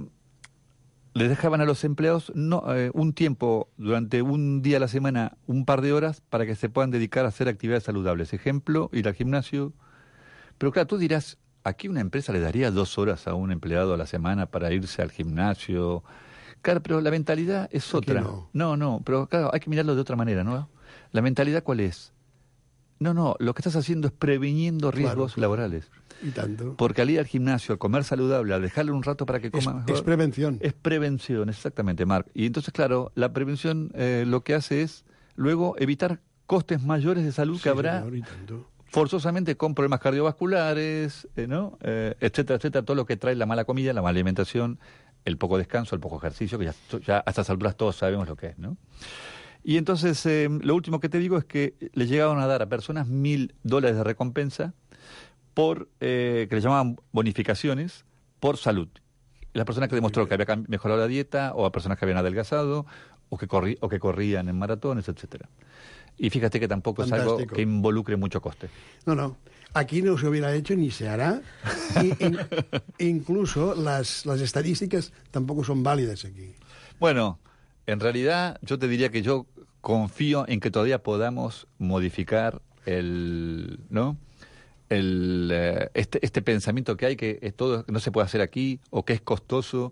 les dejaban a los empleados no, eh, un tiempo durante un día a la semana, un par de horas, para que se puedan dedicar a hacer actividades saludables. Ejemplo, ir al gimnasio. Pero claro, tú dirás, ¿aquí una empresa le daría dos horas a un empleado a la semana para irse al gimnasio? Claro, pero la mentalidad es Aquí otra. no. no, no, pero claro, hay que mirarlo de otra manera, ¿no? ¿La mentalidad cuál es? No, no, lo que estás haciendo es previniendo riesgos claro. laborales. Y tanto. Porque al ir al gimnasio, a comer saludable, al dejarle un rato para que Es, coma mejor, es prevención. es prevención, exactamente, Marc. Y entonces, claro, la prevención eh, lo que hace es luego evitar costes mayores de salud Sí, que habrá señor, y tanto. forzosamente con problemas cardiovasculares, eh, ¿no? Eh, etcétera, etcétera, todo lo que trae la mala comida, la mala alimentación, el poco descanso, el poco ejercicio, que ya, ya a estas alturas todos sabemos lo que es, ¿no? Y entonces, eh, lo último que te digo es que le llegaban a dar a personas mil dólares de recompensa por, eh, que le llamaban bonificaciones, por salud. La persona que demostró que había cam- mejorado la dieta, o a personas que habían adelgazado, o que, corri o que corrían en maratones, etcétera. Y fíjate que tampoco es algo Fantástico. que involucre mucho coste. No, no. Aquí no se hubiera hecho ni se hará. Y, in- incluso las, las estadísticas tampoco son válidas aquí. Bueno, en realidad yo te diría que yo confío en que todavía podamos modificar el, ¿no? El, eh, este, este pensamiento que hay que es todo no se puede hacer aquí o que es costoso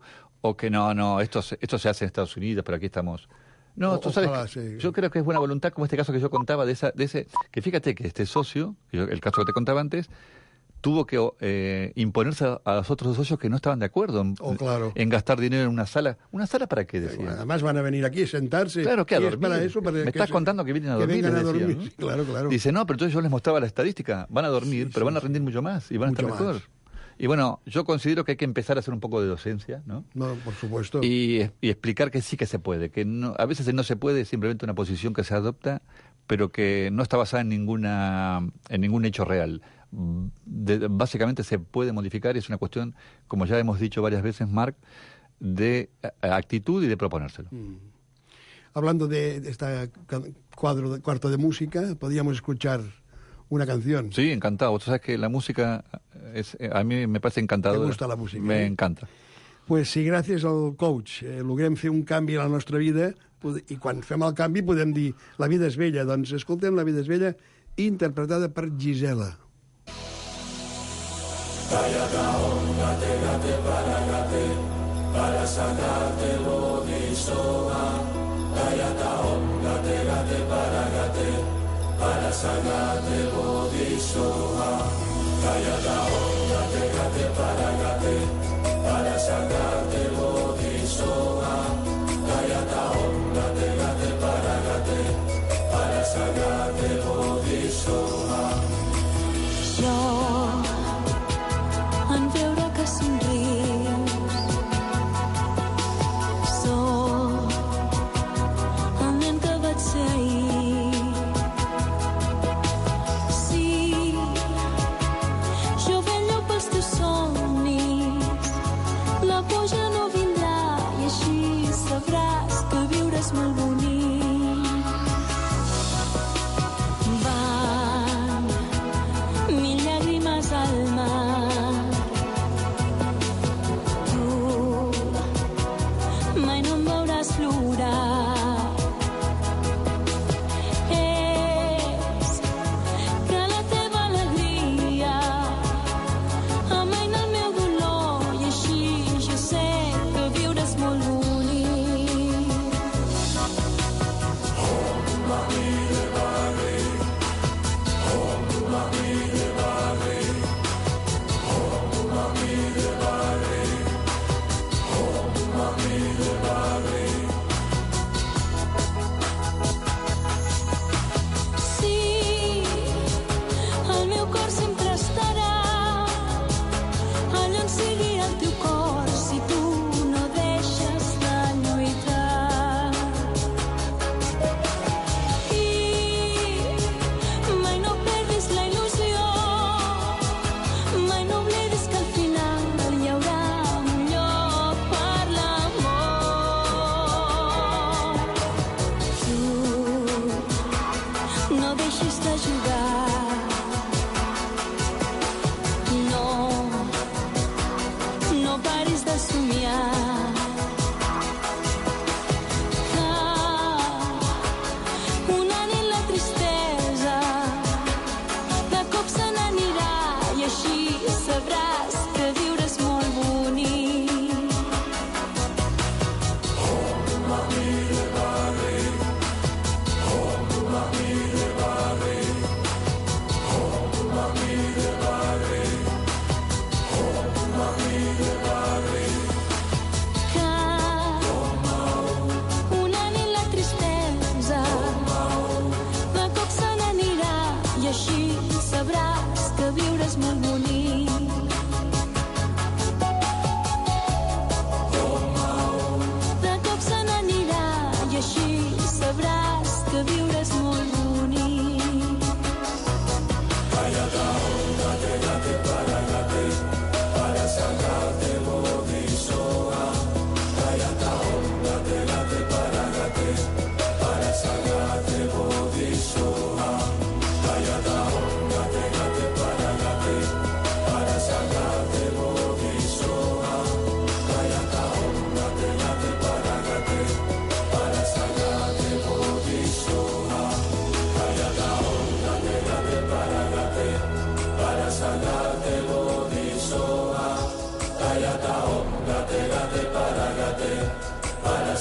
O que no, no, esto, se- esto se hace en Estados Unidos, pero aquí estamos... No, O- tú sabes, ojalá, que- sí. yo creo que es buena voluntad, como este caso que yo contaba, de, esa, de ese... Que fíjate que este socio, que yo- el caso que te contaba antes, tuvo que eh, imponerse a, a los otros dos socios que no estaban de acuerdo en, Oh, claro. en gastar dinero en una sala. ¿Una sala para qué, decían? Además van a venir aquí a sentarse. Claro, que a y es dormir. para eso, para Me que estás se- contando que vienen a que dormir, vengan a les decían, dormir, ¿no? sí, claro, claro. Dice, no, pero entonces yo les mostraba la estadística. Van a dormir, Sí, pero sí. van a rendir mucho más y van a Mucho estar mejor. más. Y bueno, yo considero que hay que empezar a hacer un poco de docencia, ¿no? No, por supuesto. Y, y explicar que sí que se puede, que no, a veces el no se puede es simplemente una posición que se adopta, pero que no está basada en ninguna en ningún hecho real. De- básicamente se puede modificar, es una cuestión, como ya hemos dicho varias veces, Marc, de eh, actitud y de proponérselo. Hablando de, de este cuadro de cuarto de música, podríamos escuchar una canción. Sí, encantado. Tú sabes que la música es, eh, a mí me parece encantadora. Te gusta la música, Me eh? encanta. Pues si gràcies al coach eh, logrem fer un canvi a la nostra vida, pod- i quan fem el canvi podem dir la vida és bella, doncs escoltem La vida és bella, interpretada per Gisela. Jo, en veure que somrius, sóc el nen que vaig ser ahir. Sí, jo vello pels teus somnis, la por ja no vindrà i així sabràs que viure és molt bonic. Van mil llàgrimes al mar. Tu mai no em veuràs plorar. És que la teva alegria amaina el meu dolor i així jo sé que viure és molt bonic. Sí, el meu cor sempre estarà allà on sigui el teu cor si tu no deixes de lluitar. I mai no perdis la il·lusió, mai no oblidis que al final hi haurà un lloc per l'amor. Tu no deixis de jugar. No, no paris de somiar. Que una nit la tristesa de cop se n'anirà i així sabràs que viure és molt bonic. Que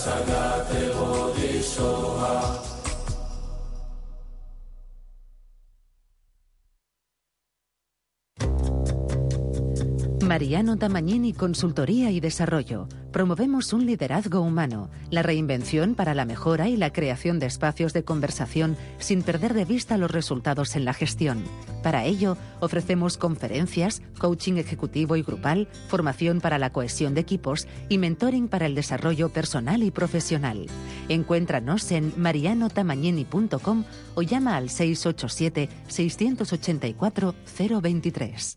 Mariano Tamagnini Consultoría y Desarrollo. Promovemos un liderazgo humano, la reinvención para la mejora y la creación de espacios de conversación sin perder de vista los resultados en la gestión. Para ello, ofrecemos conferencias, coaching ejecutivo y grupal, formación para la cohesión de equipos y mentoring para el desarrollo personal y profesional. Encuéntranos en mariano tamagnini punto com o llama al seis ocho siete, seis ocho cuatro, cero dos tres.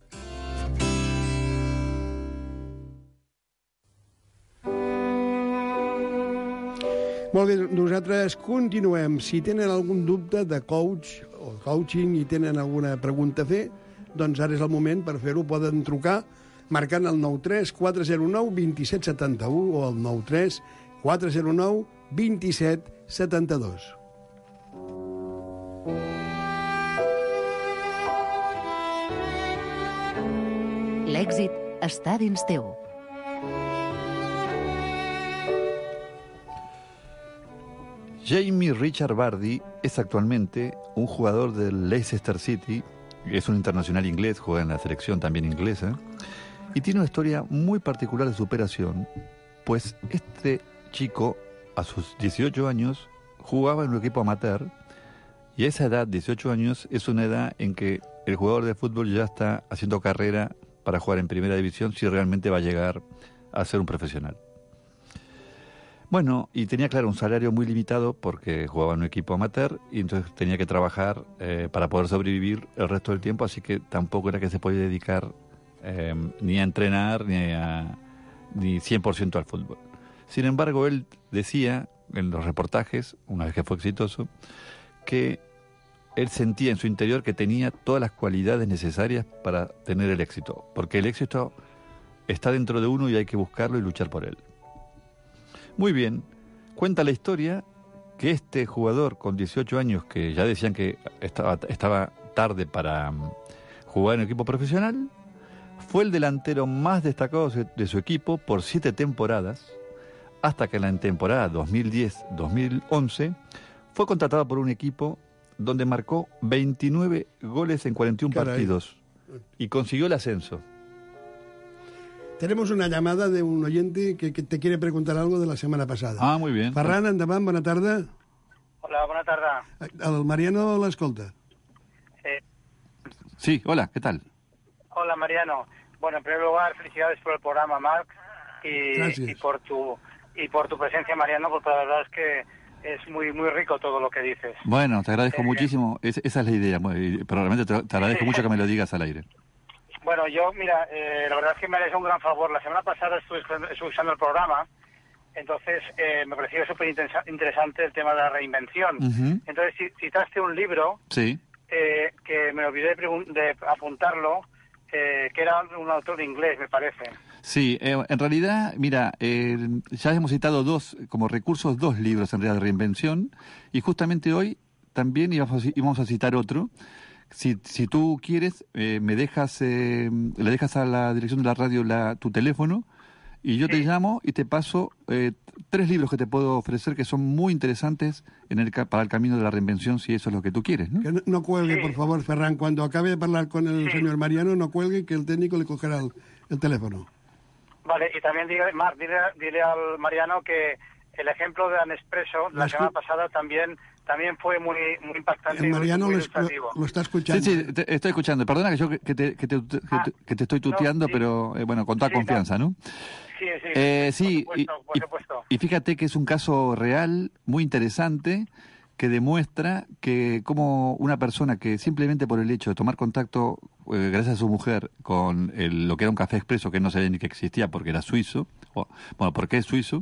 Molt bé, nosaltres continuem. Si tenen algun dubte de coach o coaching i tenen alguna pregunta a fer, doncs ara és el moment per fer-ho. Poden trucar marcant el nou tres quatre zero nou dos set set u o el nou tres quatre zero nou dos set set dos. L'èxit està dins teu. Jamie Richard Vardy es actualmente un jugador del Leicester City, es un internacional inglés, juega en la selección también inglesa, y tiene una historia muy particular de superación, pues este chico, a sus dieciocho años, jugaba en un equipo amateur, y a esa edad, dieciocho años, es una edad en que el jugador de fútbol ya está haciendo carrera para jugar en primera división si realmente va a llegar a ser un profesional. Bueno, y tenía, claro, un salario muy limitado porque jugaba en un equipo amateur y entonces tenía que trabajar eh, para poder sobrevivir el resto del tiempo, así que tampoco era que se podía dedicar eh, ni a entrenar ni, a, ni cien por ciento al fútbol. Sin embargo, él decía en los reportajes, una vez que fue exitoso, que él sentía en su interior que tenía todas las cualidades necesarias para tener el éxito, porque el éxito está dentro de uno y hay que buscarlo y luchar por él. Muy bien, cuenta la historia que este jugador con dieciocho años, que ya decían que estaba, estaba tarde para um, jugar en el equipo profesional, fue el delantero más destacado de su equipo por siete temporadas, hasta que en la temporada dos mil diez dos mil once fue contratado por un equipo donde marcó veintinueve goles en cuarenta y uno Caray. partidos y consiguió el ascenso. Tenemos una llamada de un oyente que, que te quiere preguntar algo de la semana pasada. Ah, muy bien. Ferran, endavant, bona tarda. Hola, bona tarda. El Mariano l'escolta. Eh, Sí, hola, ¿qué tal? hola, Mariano. Bueno, en primer lugar, felicidades por el programa, Marc, y, Gracias. y por tu y por tu presencia, Mariano, porque la verdad es que es muy muy rico todo lo que dices. Bueno, te agradezco Eh, muchísimo. Es- esa es la idea. Bueno, y- Pero realmente te, te agradezco mucho que me lo digas al aire. Bueno, yo, mira, eh, la verdad es que me haréis un gran favor. La semana pasada estuve escuchando- estuve usando el programa, entonces eh, me pareció súper interesa- interesante el tema de la reinvención. Ujú. Entonces ci- citaste un libro Sí. eh, que me olvidé de, pregun- de apuntarlo, eh, que era un autor inglés, me parece. Sí, eh, en realidad, mira, eh, ya hemos citado dos, como recursos, dos libros en realidad de reinvención, y justamente hoy también íbamos a, íbamos a citar otro. Si, si tú quieres, eh, me dejas, eh, le dejas a la dirección de la radio la, tu teléfono, y yo te llamo y te paso eh, tres libros que te puedo ofrecer que son muy interesantes en el, ca- para el camino de la reinvención, si eso es lo que tú quieres, ¿no? Que no, no cuelgue, Sí. por favor, Ferran. Cuando acabe de hablar con el Sí. señor Mariano, no cuelgue, que el técnico le cogerá el, el teléfono. Vale, y también dile, Marc, dile, dile al Mariano que el ejemplo de Nespresso la Lo semana escu- pasada también también fue muy muy impactante El y muy, Mariano muy lo, es- lo- ilustrativo. lo está Sí, escuchando. sí, te, estoy escuchando. Perdona que yo que que te, que te, que Ah, te- que te estoy no, tuteando, sí. pero eh, bueno, con toda Sí, no. confianza, ¿no? Sí, sí, Eh, sí, por y, supuesto, por y- supuesto. y fíjate que es un caso real, muy interesante, que demuestra que como una persona que simplemente por el hecho de tomar contacto, eh, gracias a su mujer, con el- lo que era un café expreso, que no sabía ni que existía porque era suizo, o, bueno, porque es suizo,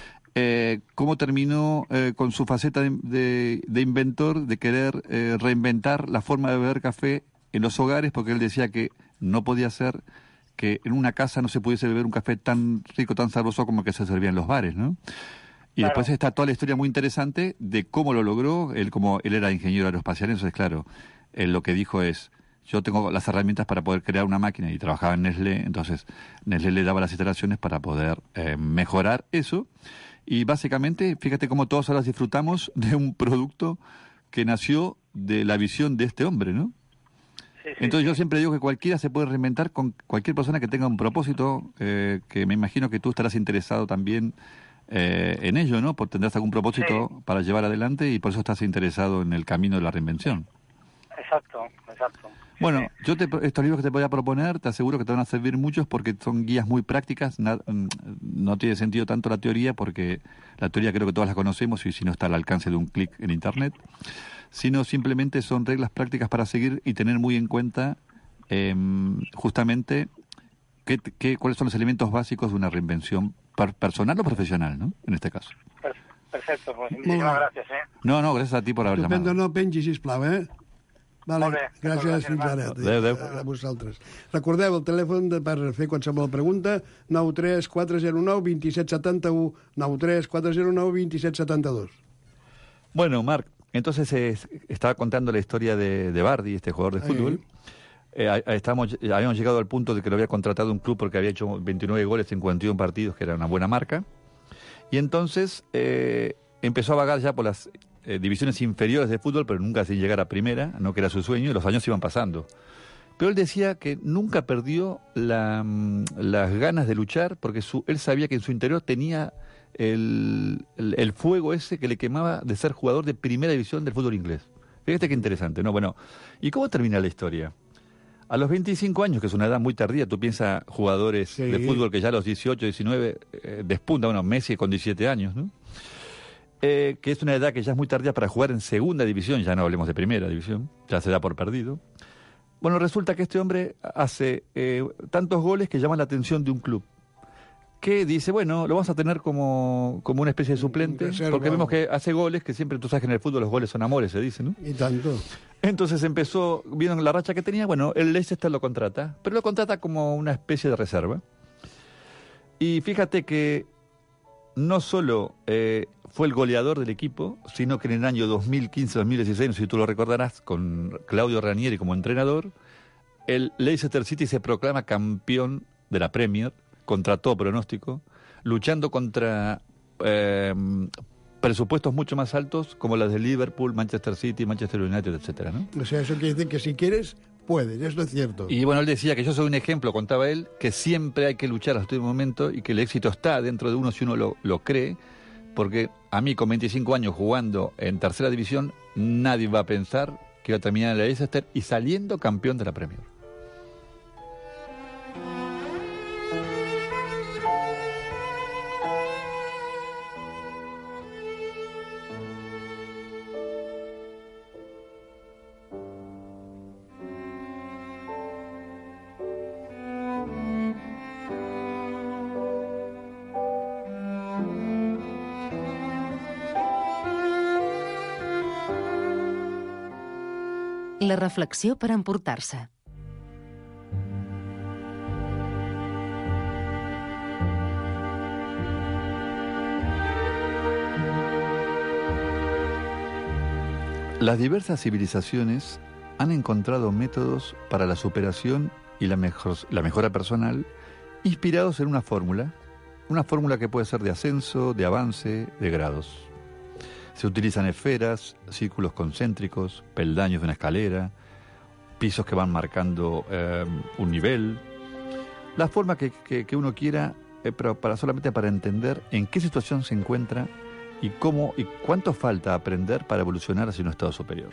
eh, cómo terminó eh, con su faceta de, de- de inventor, de querer eh, reinventar la forma de beber café en los hogares, porque él decía que no podía ser que en una casa no se pudiese beber un café tan rico, tan sabroso como el que se servía en los bares, ¿no? Y Claro. después está toda la historia muy interesante de cómo lo logró. Él, como él era ingeniero aeroespacial, entonces, claro, él lo que dijo es: yo tengo las herramientas para poder crear una máquina, y trabajaba en Nestlé, entonces Nestlé le daba las instalaciones para poder eh, mejorar eso. Y básicamente, fíjate cómo todos ahora disfrutamos de un producto que nació de la visión de este hombre, ¿no? Sí, sí, Entonces sí. yo siempre digo que cualquiera se puede reinventar con cualquier persona que tenga un propósito, eh, que me imagino que tú estarás interesado también eh, en ello, ¿no? Porque tendrás algún propósito Sí. para llevar adelante y por eso estás interesado en el camino de la reinvención. Exacto, exacto. Sí, Bueno, sí. yo te, estos libros que te voy a proponer, te aseguro que te van a servir muchos porque son guías muy prácticas. Na- no tiene sentido tanto la teoría porque la teoría creo que todas la conocemos y si no está al alcance de un clic en Internet, sino simplemente son reglas prácticas para seguir y tener muy en cuenta eh, justamente qué, qué, cuáles son los elementos básicos de una reinvención per- personal o profesional, ¿no? En este caso. Per- Perfecto, pues Molt muchísimas bé. gracias, ¿eh? No, no, gracias a ti por haber Estupendo, llamado. no pengi, sisplau, eh? Vale, Molt bé, gràcies, gràcies, fins ara. Marc. Adéu, adéu. A vosaltres. Recordeu el telèfon de, per fer qualsevol pregunta, nou tres quatre zero nou dos set set u, nou tres quatre zero nou dos set set dos. Bueno, Marc, entonces eh, estaba contando la historia de, de Bardi, este jugador de Ahí. fútbol. Eh, a- a- estábamos, habíamos llegado al punto de que lo había contratado un club porque había hecho veintinueve goles en cincuenta y uno partidos, que era una buena marca. Y entonces eh, empezó a vagar ya por las eh, divisiones inferiores de fútbol, pero nunca sin llegar a primera, no que era su sueño, y los años iban pasando. Pero él decía que nunca perdió la, mm, las ganas de luchar porque su, él sabía que en su interior tenía el, el, el fuego ese que le quemaba de ser jugador de primera división del fútbol inglés. Fíjate qué interesante, ¿no? Bueno, ¿y cómo termina la historia? A los veinticinco años, que es una edad muy tardía, tú piensas jugadores Sí. de fútbol que ya a los dieciocho, diecinueve eh, despunta, bueno, Messi con diecisiete años, ¿no? Eh, que es una edad que ya es muy tardía para jugar en segunda división, ya no hablemos de primera división, ya se da por perdido. Bueno, resulta que este hombre hace eh, tantos goles que llaman la atención de un club, que dice, bueno, lo vamos a tener como, como una especie de suplente, Reserva. porque vemos que hace goles, que siempre tú sabes que en el fútbol los goles son amores, se dice, ¿no? I tanto. Entonces empezó, vieron la racha que tenía, bueno, el Leicester lo contrata, pero lo contrata como una especie de reserva. Y fíjate que no solo eh, fue el goleador del equipo, sino que en el año dos mil quince dos mil dieciséis, si tú lo recordarás, con Claudio Ranieri como entrenador, el Leicester City se proclama campeón de la Premier, contra todo pronóstico, luchando contra eh, presupuestos mucho más altos como los de Liverpool, Manchester City, Manchester United, etcétera, ¿no? O sea, eso quiere decir que si quieres, puedes, esto es cierto. Y bueno, él decía que yo soy un ejemplo, contaba él, que siempre hay que luchar hasta el último momento y que el éxito está dentro de uno si uno lo, lo cree, porque a mí con veinticinco años jugando en tercera división, nadie va a pensar que iba a terminar en la Leicester y saliendo campeón de la Premier. La reflexió per emportar-se. Las diversas civilizaciones han encontrado métodos para la superación y la, mejor, la mejora personal inspirados en una fórmula, una fórmula que puede ser de ascenso, de avance, de grados. Se utilizan esferas, círculos concéntricos, peldaños de una escalera, pisos que van marcando eh, un nivel, la forma que, que, que uno quiera, eh, pero para solamente para entender en qué situación se encuentra y cómo y cuánto falta aprender para evolucionar hacia un estado superior.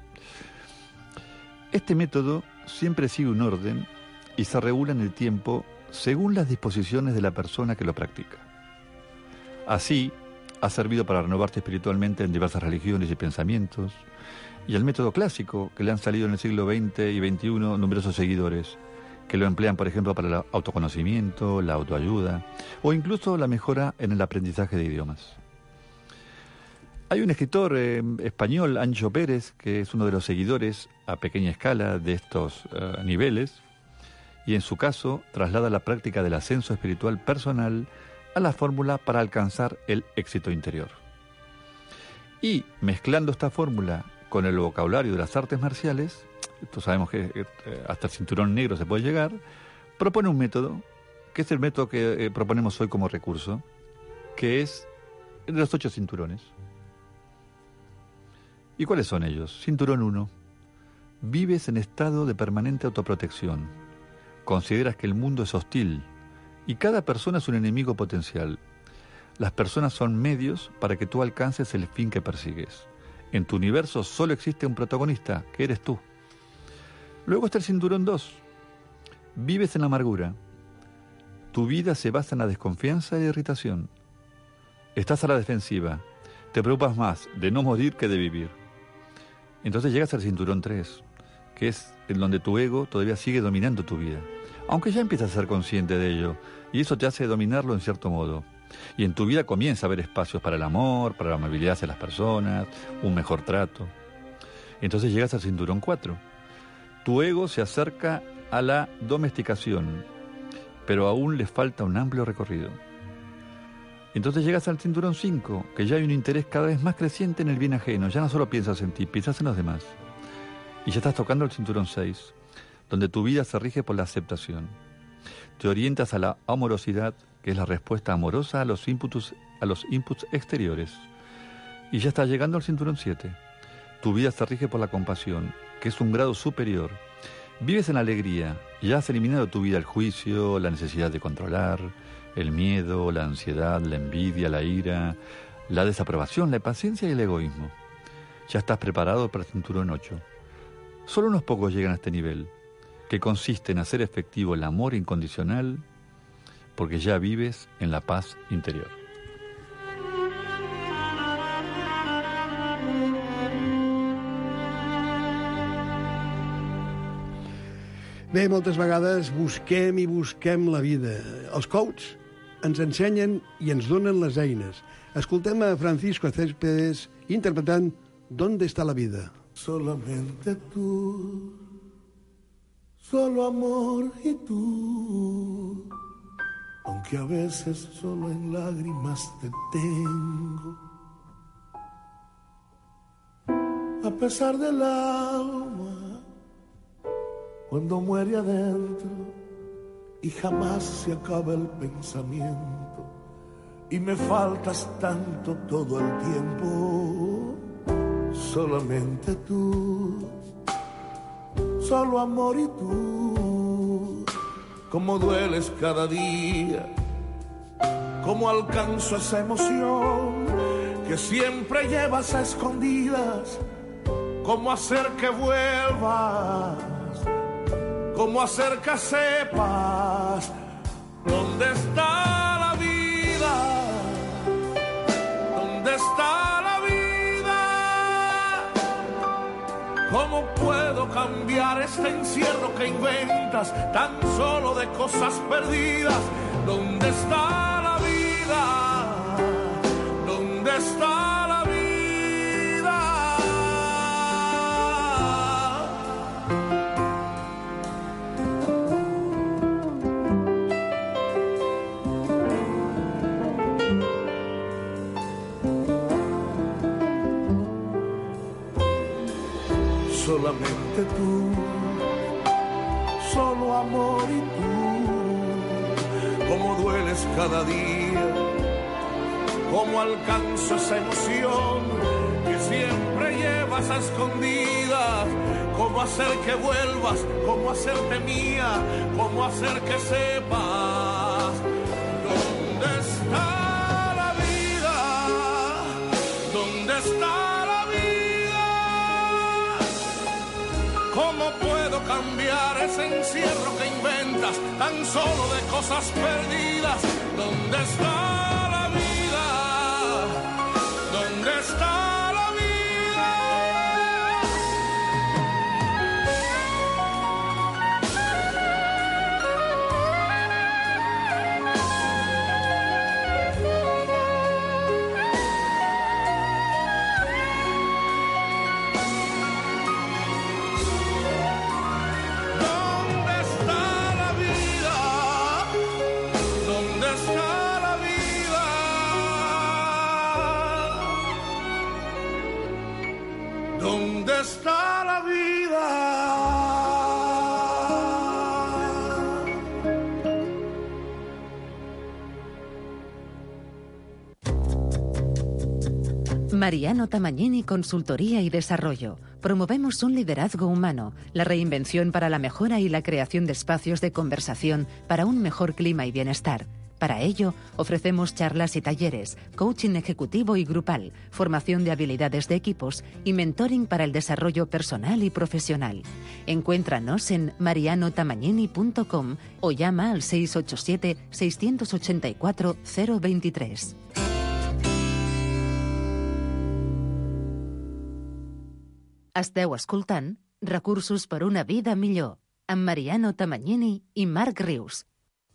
Este método siempre sigue un orden y se regula en el tiempo según las disposiciones de la persona que lo practica. Así, ha servido para renovarse espiritualmente en diversas religiones y pensamientos, y el método clásico, que le han salido en el siglo veinte y veintiuno numerosos seguidores, que lo emplean, por ejemplo, para el autoconocimiento, la autoayuda, o incluso la mejora en el aprendizaje de idiomas. Hay un escritor eh, español, Ancho Pérez, que es uno de los seguidores a pequeña escala de estos eh, niveles, y en su caso traslada la práctica del ascenso espiritual personal a la fórmula para alcanzar el éxito interior. Y mezclando esta fórmula con el vocabulario de las artes marciales, esto sabemos que eh, hasta el cinturón negro se puede llegar, propone un método, que es el método que eh, proponemos hoy como recurso, que es de los ocho cinturones. ¿Y cuáles son ellos? Cinturón uno. Vives en estado de permanente autoprotección. Consideras que el mundo es hostil y cada persona es un enemigo potencial. Las personas son medios para que tú alcances el fin que persigues. En tu universo solo existe un protagonista, que eres tú. Luego está el cinturón dos. Vives en la amargura. Tu vida se basa en la desconfianza y irritación. Estás a la defensiva. Te preocupas más de no morir que de vivir. Entonces llegas al cinturón tres, que es en donde tu ego todavía sigue dominando tu vida. Aunque ya empiezas a ser consciente de ello, y eso te hace dominarlo en cierto modo. Y en tu vida comienza a haber espacios para el amor, para la amabilidad hacia las personas, un mejor trato. Entonces llegas al cinturón cuatro. Tu ego se acerca a la domesticación, pero aún le falta un amplio recorrido. Entonces llegas al cinturón cinco, que ya hay un interés cada vez más creciente en el bien ajeno. Ya no solo piensas en ti, piensas en los demás. Y ya estás tocando el cinturón seis, donde tu vida se rige por la aceptación. Te orientas a la amorosidad, que es la respuesta amorosa a los inputs, a los inputs exteriores. Y ya estás llegando al cinturón siete. Tu vida se rige por la compasión, que es un grado superior. Vives en alegría, ya has eliminado de tu vida el juicio, la necesidad de controlar, el miedo, la ansiedad, la envidia, la ira, la desaprobación, la impaciencia y el egoísmo. Ya estás preparado para el cinturón ocho. Solo unos pocos llegan a este nivel, que consiste en hacer efectivo el amor incondicional, porque ya vives en la paz interior. Bé, moltes vegades busquem i busquem la vida. Els coachs ens ensenyen i ens donen les eines. Escoltem a Francisco Céspedes interpretant ¿Dónde está la vida? Solamente tú, solo amor y tú, aunque a veces solo en lágrimas te tengo. A pesar del alma, cuando muere adentro y jamás se acaba el pensamiento y me faltas tanto todo el tiempo. Solamente tú, solo amor y tú, cómo dueles cada día, cómo alcanzo esa emoción que siempre llevas a escondidas, cómo hacer que vuelvas, cómo hacer que sepas dónde está la vida, dónde está la vida. ¿Cómo puedo cambiar este encierro que inventas tan solo de cosas perdidas? ¿Dónde está la vida? ¿Dónde está la vida? Solamente tú, solo amor y tú, cómo dueles cada día, cómo alcanzo esa emoción que siempre llevas a escondidas, cómo hacer que vuelvas, cómo hacerte mía, cómo hacer que sepas dónde está la vida, dónde está. ¿Cómo puedo cambiar ese encierro que inventas tan solo de cosas perdidas? ¿Dónde está la vida? ¿Dónde está la vida? ¿Dónde está la vida? Mariano Tamagnini Consultoría y Desarrollo. Promovemos un liderazgo humano, la reinvención para la mejora y la creación de espacios de conversación para un mejor clima y bienestar. Para ello, ofrecemos charlas y talleres, coaching ejecutivo y grupal, formación de habilidades de equipos y mentoring para el desarrollo personal y profesional. Encuéntranos en mariano tamagnini punto com o llama al seis ocho siete, seis ocho cuatro, cero dos tres. Esteu escoltant Recursos per una vida millor, amb Mariano Tamagnini i Marc Rius.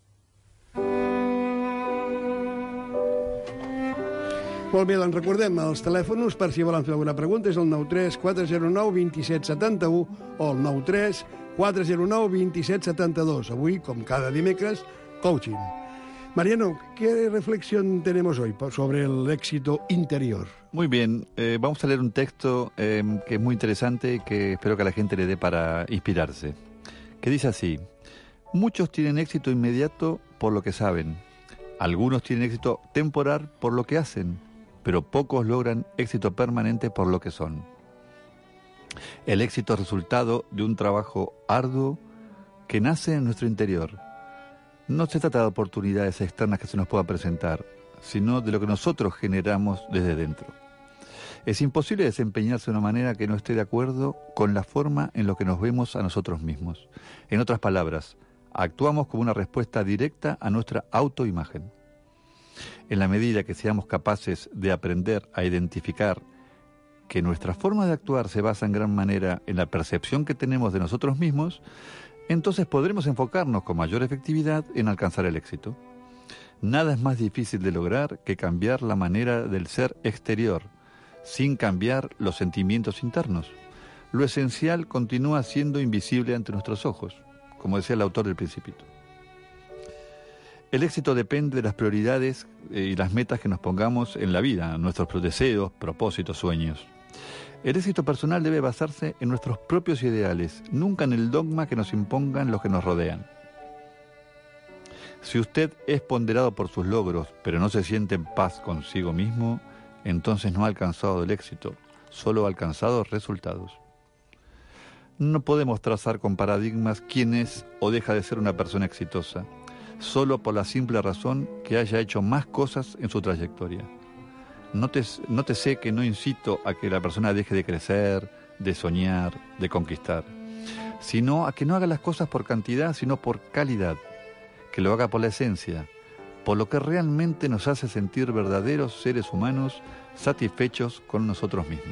Molt bé, doncs recordem els telèfons per si volen fer alguna pregunta. És el nou tres quatre zero nou dos set set u o el nou tres quatre zero nou dos set set dos. Avui, com cada dimecres, coaching. Mariano, ¿qué reflexión tenemos hoy sobre el éxito interior? Muy bien, eh, vamos a leer un texto eh, que es muy interesante y que espero que a la gente le dé para inspirarse. Que dice así: muchos tienen éxito inmediato por lo que saben. Algunos tienen éxito temporal por lo que hacen, pero pocos logran éxito permanente por lo que son. El éxito es resultado de un trabajo arduo que nace en nuestro interior. No se trata de oportunidades externas que se nos pueda presentar, sino de lo que nosotros generamos desde dentro. Es imposible desempeñarse de una manera que no esté de acuerdo con la forma en la que nos vemos a nosotros mismos. En otras palabras, actuamos como una respuesta directa a nuestra autoimagen. En la medida que seamos capaces de aprender a identificar que nuestra forma de actuar se basa en gran manera en la percepción que tenemos de nosotros mismos, entonces podremos enfocarnos con mayor efectividad en alcanzar el éxito. Nada es más difícil de lograr que cambiar la manera del ser exterior, sin cambiar los sentimientos internos. Lo esencial continúa siendo invisible ante nuestros ojos, como decía el autor del Principito. El éxito depende de las prioridades y las metas que nos pongamos en la vida, nuestros deseos, propósitos, sueños. El éxito personal debe basarse en nuestros propios ideales, nunca en el dogma que nos impongan los que nos rodean. Si usted es ponderado por sus logros, pero no se siente en paz consigo mismo, entonces no ha alcanzado el éxito, solo ha alcanzado resultados. No podemos trazar con paradigmas quién es o deja de ser una persona exitosa, solo por la simple razón que haya hecho más cosas en su trayectoria. Nótese, nótese que no incito a que la persona deje de crecer, de soñar, de conquistar, sino a que no haga las cosas por cantidad, sino por calidad, que lo haga por la esencia, por lo que realmente nos hace sentir verdaderos seres humanos satisfechos con nosotros mismos.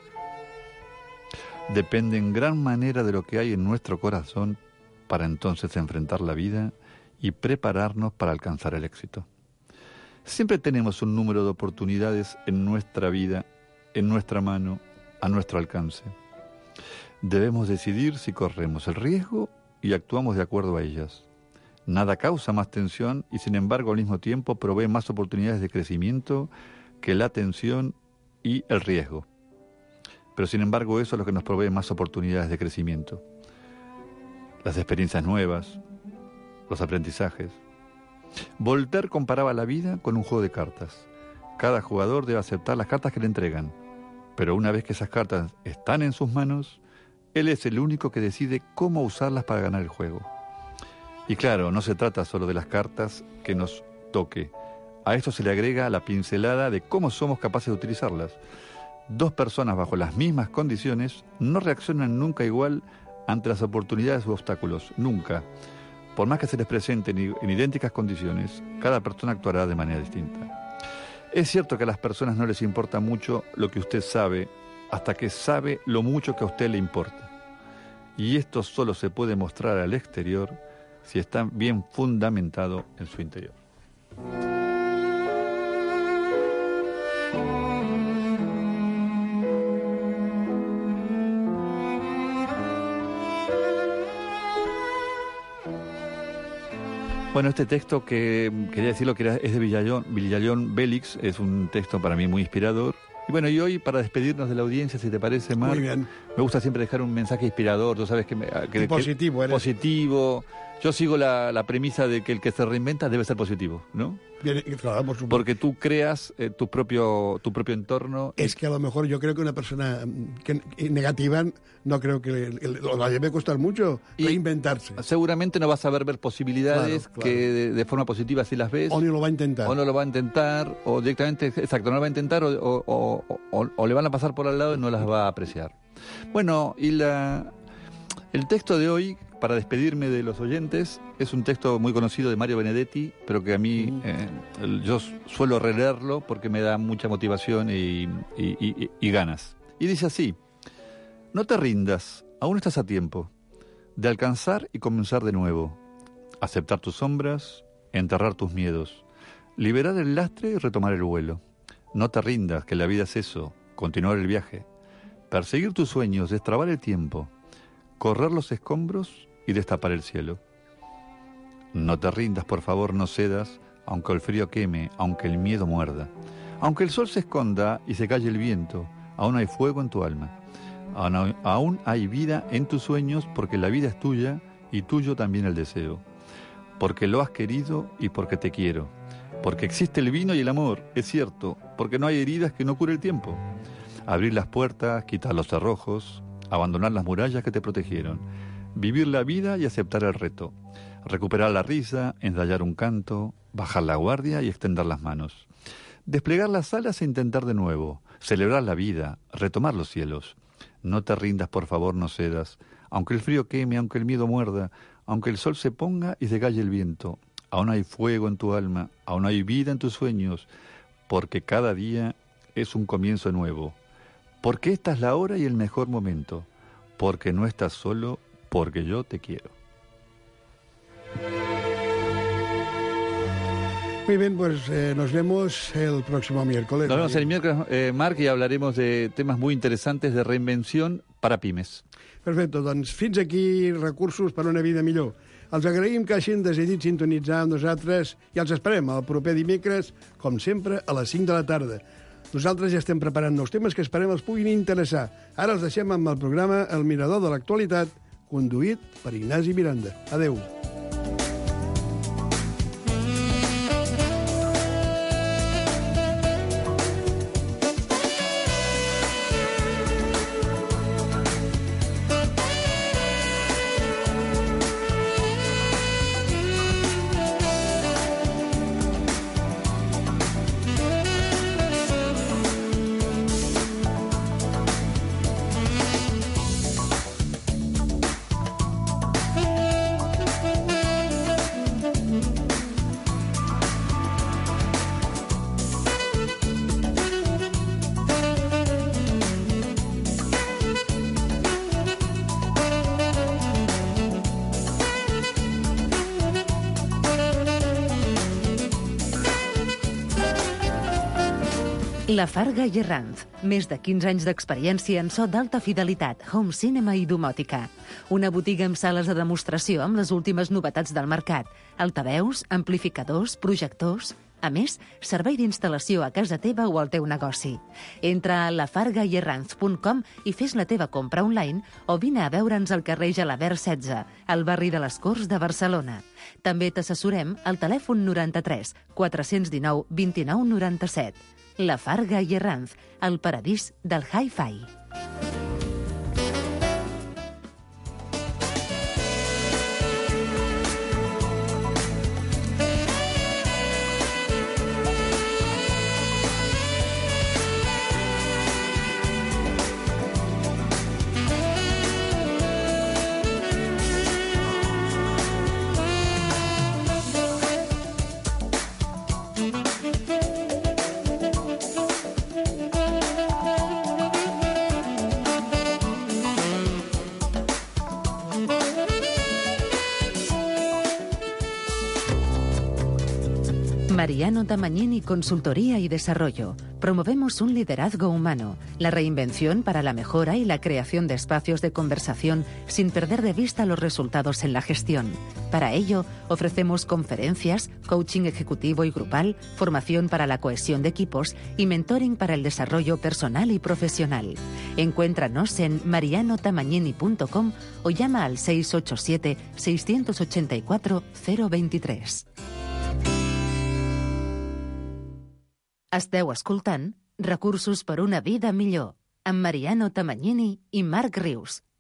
Depende en gran manera de lo que hay en nuestro corazón para entonces enfrentar la vida y prepararnos para alcanzar el éxito. Siempre tenemos un número de oportunidades en nuestra vida, en nuestra mano, a nuestro alcance. Debemos decidir si corremos el riesgo y actuamos de acuerdo a ellas. Nada causa más tensión y, sin embargo, al mismo tiempo provee más oportunidades de crecimiento que la tensión y el riesgo. Pero, sin embargo, eso es lo que nos provee más oportunidades de crecimiento. Las experiencias nuevas, los aprendizajes. Voltaire comparaba la vida con un juego de cartas. Cada jugador debe aceptar las cartas que le entregan, pero una vez que esas cartas están en sus manos, él es el único que decide cómo usarlas para ganar el juego. Y claro, no se trata solo de las cartas que nos toque. A esto se le agrega la pincelada de cómo somos capaces de utilizarlas. Dos personas bajo las mismas condiciones no reaccionan nunca igual ante las oportunidades u obstáculos, nunca. Por más que se les presenten en idénticas condiciones, cada persona actuará de manera distinta. Es cierto que a las personas no les importa mucho lo que usted sabe, hasta que sabe lo mucho que a usted le importa. Y esto solo se puede mostrar al exterior si está bien fundamentado en su interior. Bueno, este texto que quería decirlo que era, es de Villallón, Villallón Bélix, es un texto para mí muy inspirador. Y bueno, y hoy para despedirnos de la audiencia, si te parece, Marc, me gusta siempre dejar un mensaje inspirador, tú sabes que... Me, que positivo, que, eres. Positivo. Yo sigo la, la premisa de que el que se reinventa debe ser positivo, ¿no? Bien, claro, por supuesto. Porque tú creas eh, tu, propio, tu propio entorno. Es que a lo mejor yo creo que una persona que, negativa no creo que le, le, le debe costar mucho Y reinventarse. Seguramente no vas a ver, ver posibilidades Claro, claro. que de, de forma positiva sí las ves. O ni lo va a intentar. O no lo va a intentar, o directamente, exacto, no lo va a intentar, o, o, o, o, o le van a pasar por al lado y no las va a apreciar. Bueno, y la, el texto de hoy, para despedirme de los oyentes, es un texto muy conocido de Mario Benedetti, pero que a mí, eh, yo suelo releerlo porque me da mucha motivación y, y, y, y ganas. Y dice así: no te rindas, aún estás a tiempo de alcanzar y comenzar de nuevo, aceptar tus sombras, enterrar tus miedos, liberar el lastre y retomar el vuelo. No te rindas, que la vida es eso, continuar el viaje, perseguir tus sueños, destrabar el tiempo, correr los escombros y destapar el cielo. No te rindas, por favor, no cedas, aunque el frío queme, aunque el miedo muerda, aunque el sol se esconda y se calle el viento, aún hay fuego en tu alma, aún, aún hay vida en tus sueños, porque la vida es tuya y tuyo también el deseo, porque lo has querido y porque te quiero, porque existe el vino y el amor, es cierto, porque no hay heridas que no cure el tiempo. Abrir las puertas, quitar los cerrojos, abandonar las murallas que te protegieron, vivir la vida y aceptar el reto, recuperar la risa, ensayar un canto, bajar la guardia y extender las manos, desplegar las alas e intentar de nuevo, celebrar la vida, retomar los cielos. No te rindas, por favor, no cedas, aunque el frío queme, aunque el miedo muerda, aunque el sol se ponga y se calle el viento, aún hay fuego en tu alma, aún hay vida en tus sueños, porque cada día es un comienzo nuevo, porque esta es la hora y el mejor momento, porque no estás solo, porque yo te quiero. Muy bien, pues eh, nos vemos el próximo miércoles. Nos vemos el miércoles, eh, Marc, y hablaremos de temas muy interesantes de reinvención para pymes. Perfecte, doncs fins aquí recursos per una vida millor. Els agraïm que hagin decidit sintonitzar amb nosaltres i els esperem el proper dimecres, com sempre, a les cinc de la tarda. Nosaltres ja estem preparant nous temes que esperem els puguin interessar. Ara els deixem amb el programa El Mirador de l'Actualitat, conduït per Ignasi Miranda. Adeu. La Farga i Arranz. Més de quinze anys d'experiència en so d'alta fidelitat, home cinema i domòtica. Una botiga amb sales de demostració amb les últimes novetats del mercat. Altaveus, amplificadors, projectors... A més, servei d'instal·lació a casa teva o al teu negoci. Entra a la farga i arranz punt com i fes la teva compra online o vine a veure'ns al carrer Gelabert setze, al barri de les Corts de Barcelona. També t'assessorem al telèfon noranta-tres quatre-cents dinou vint-i-nou noranta-set. La Farga i Arranz, el paradís del hi-fi. Mariano Tamagnini Consultoría y Desarrollo. Promovemos un liderazgo humano, la reinvención para la mejora y la creación de espacios de conversación sin perder de vista los resultados en la gestión. Para ello, ofrecemos conferencias, coaching ejecutivo y grupal, formación para la cohesión de equipos y mentoring para el desarrollo personal y profesional. Encuéntranos en mariano tamagnini punto com o llama al seis ocho siete, seis ocho cuatro, cero dos tres. Esteu escoltant Recursos per una vida millor, amb Mariano Tamagnini i Marc Rius.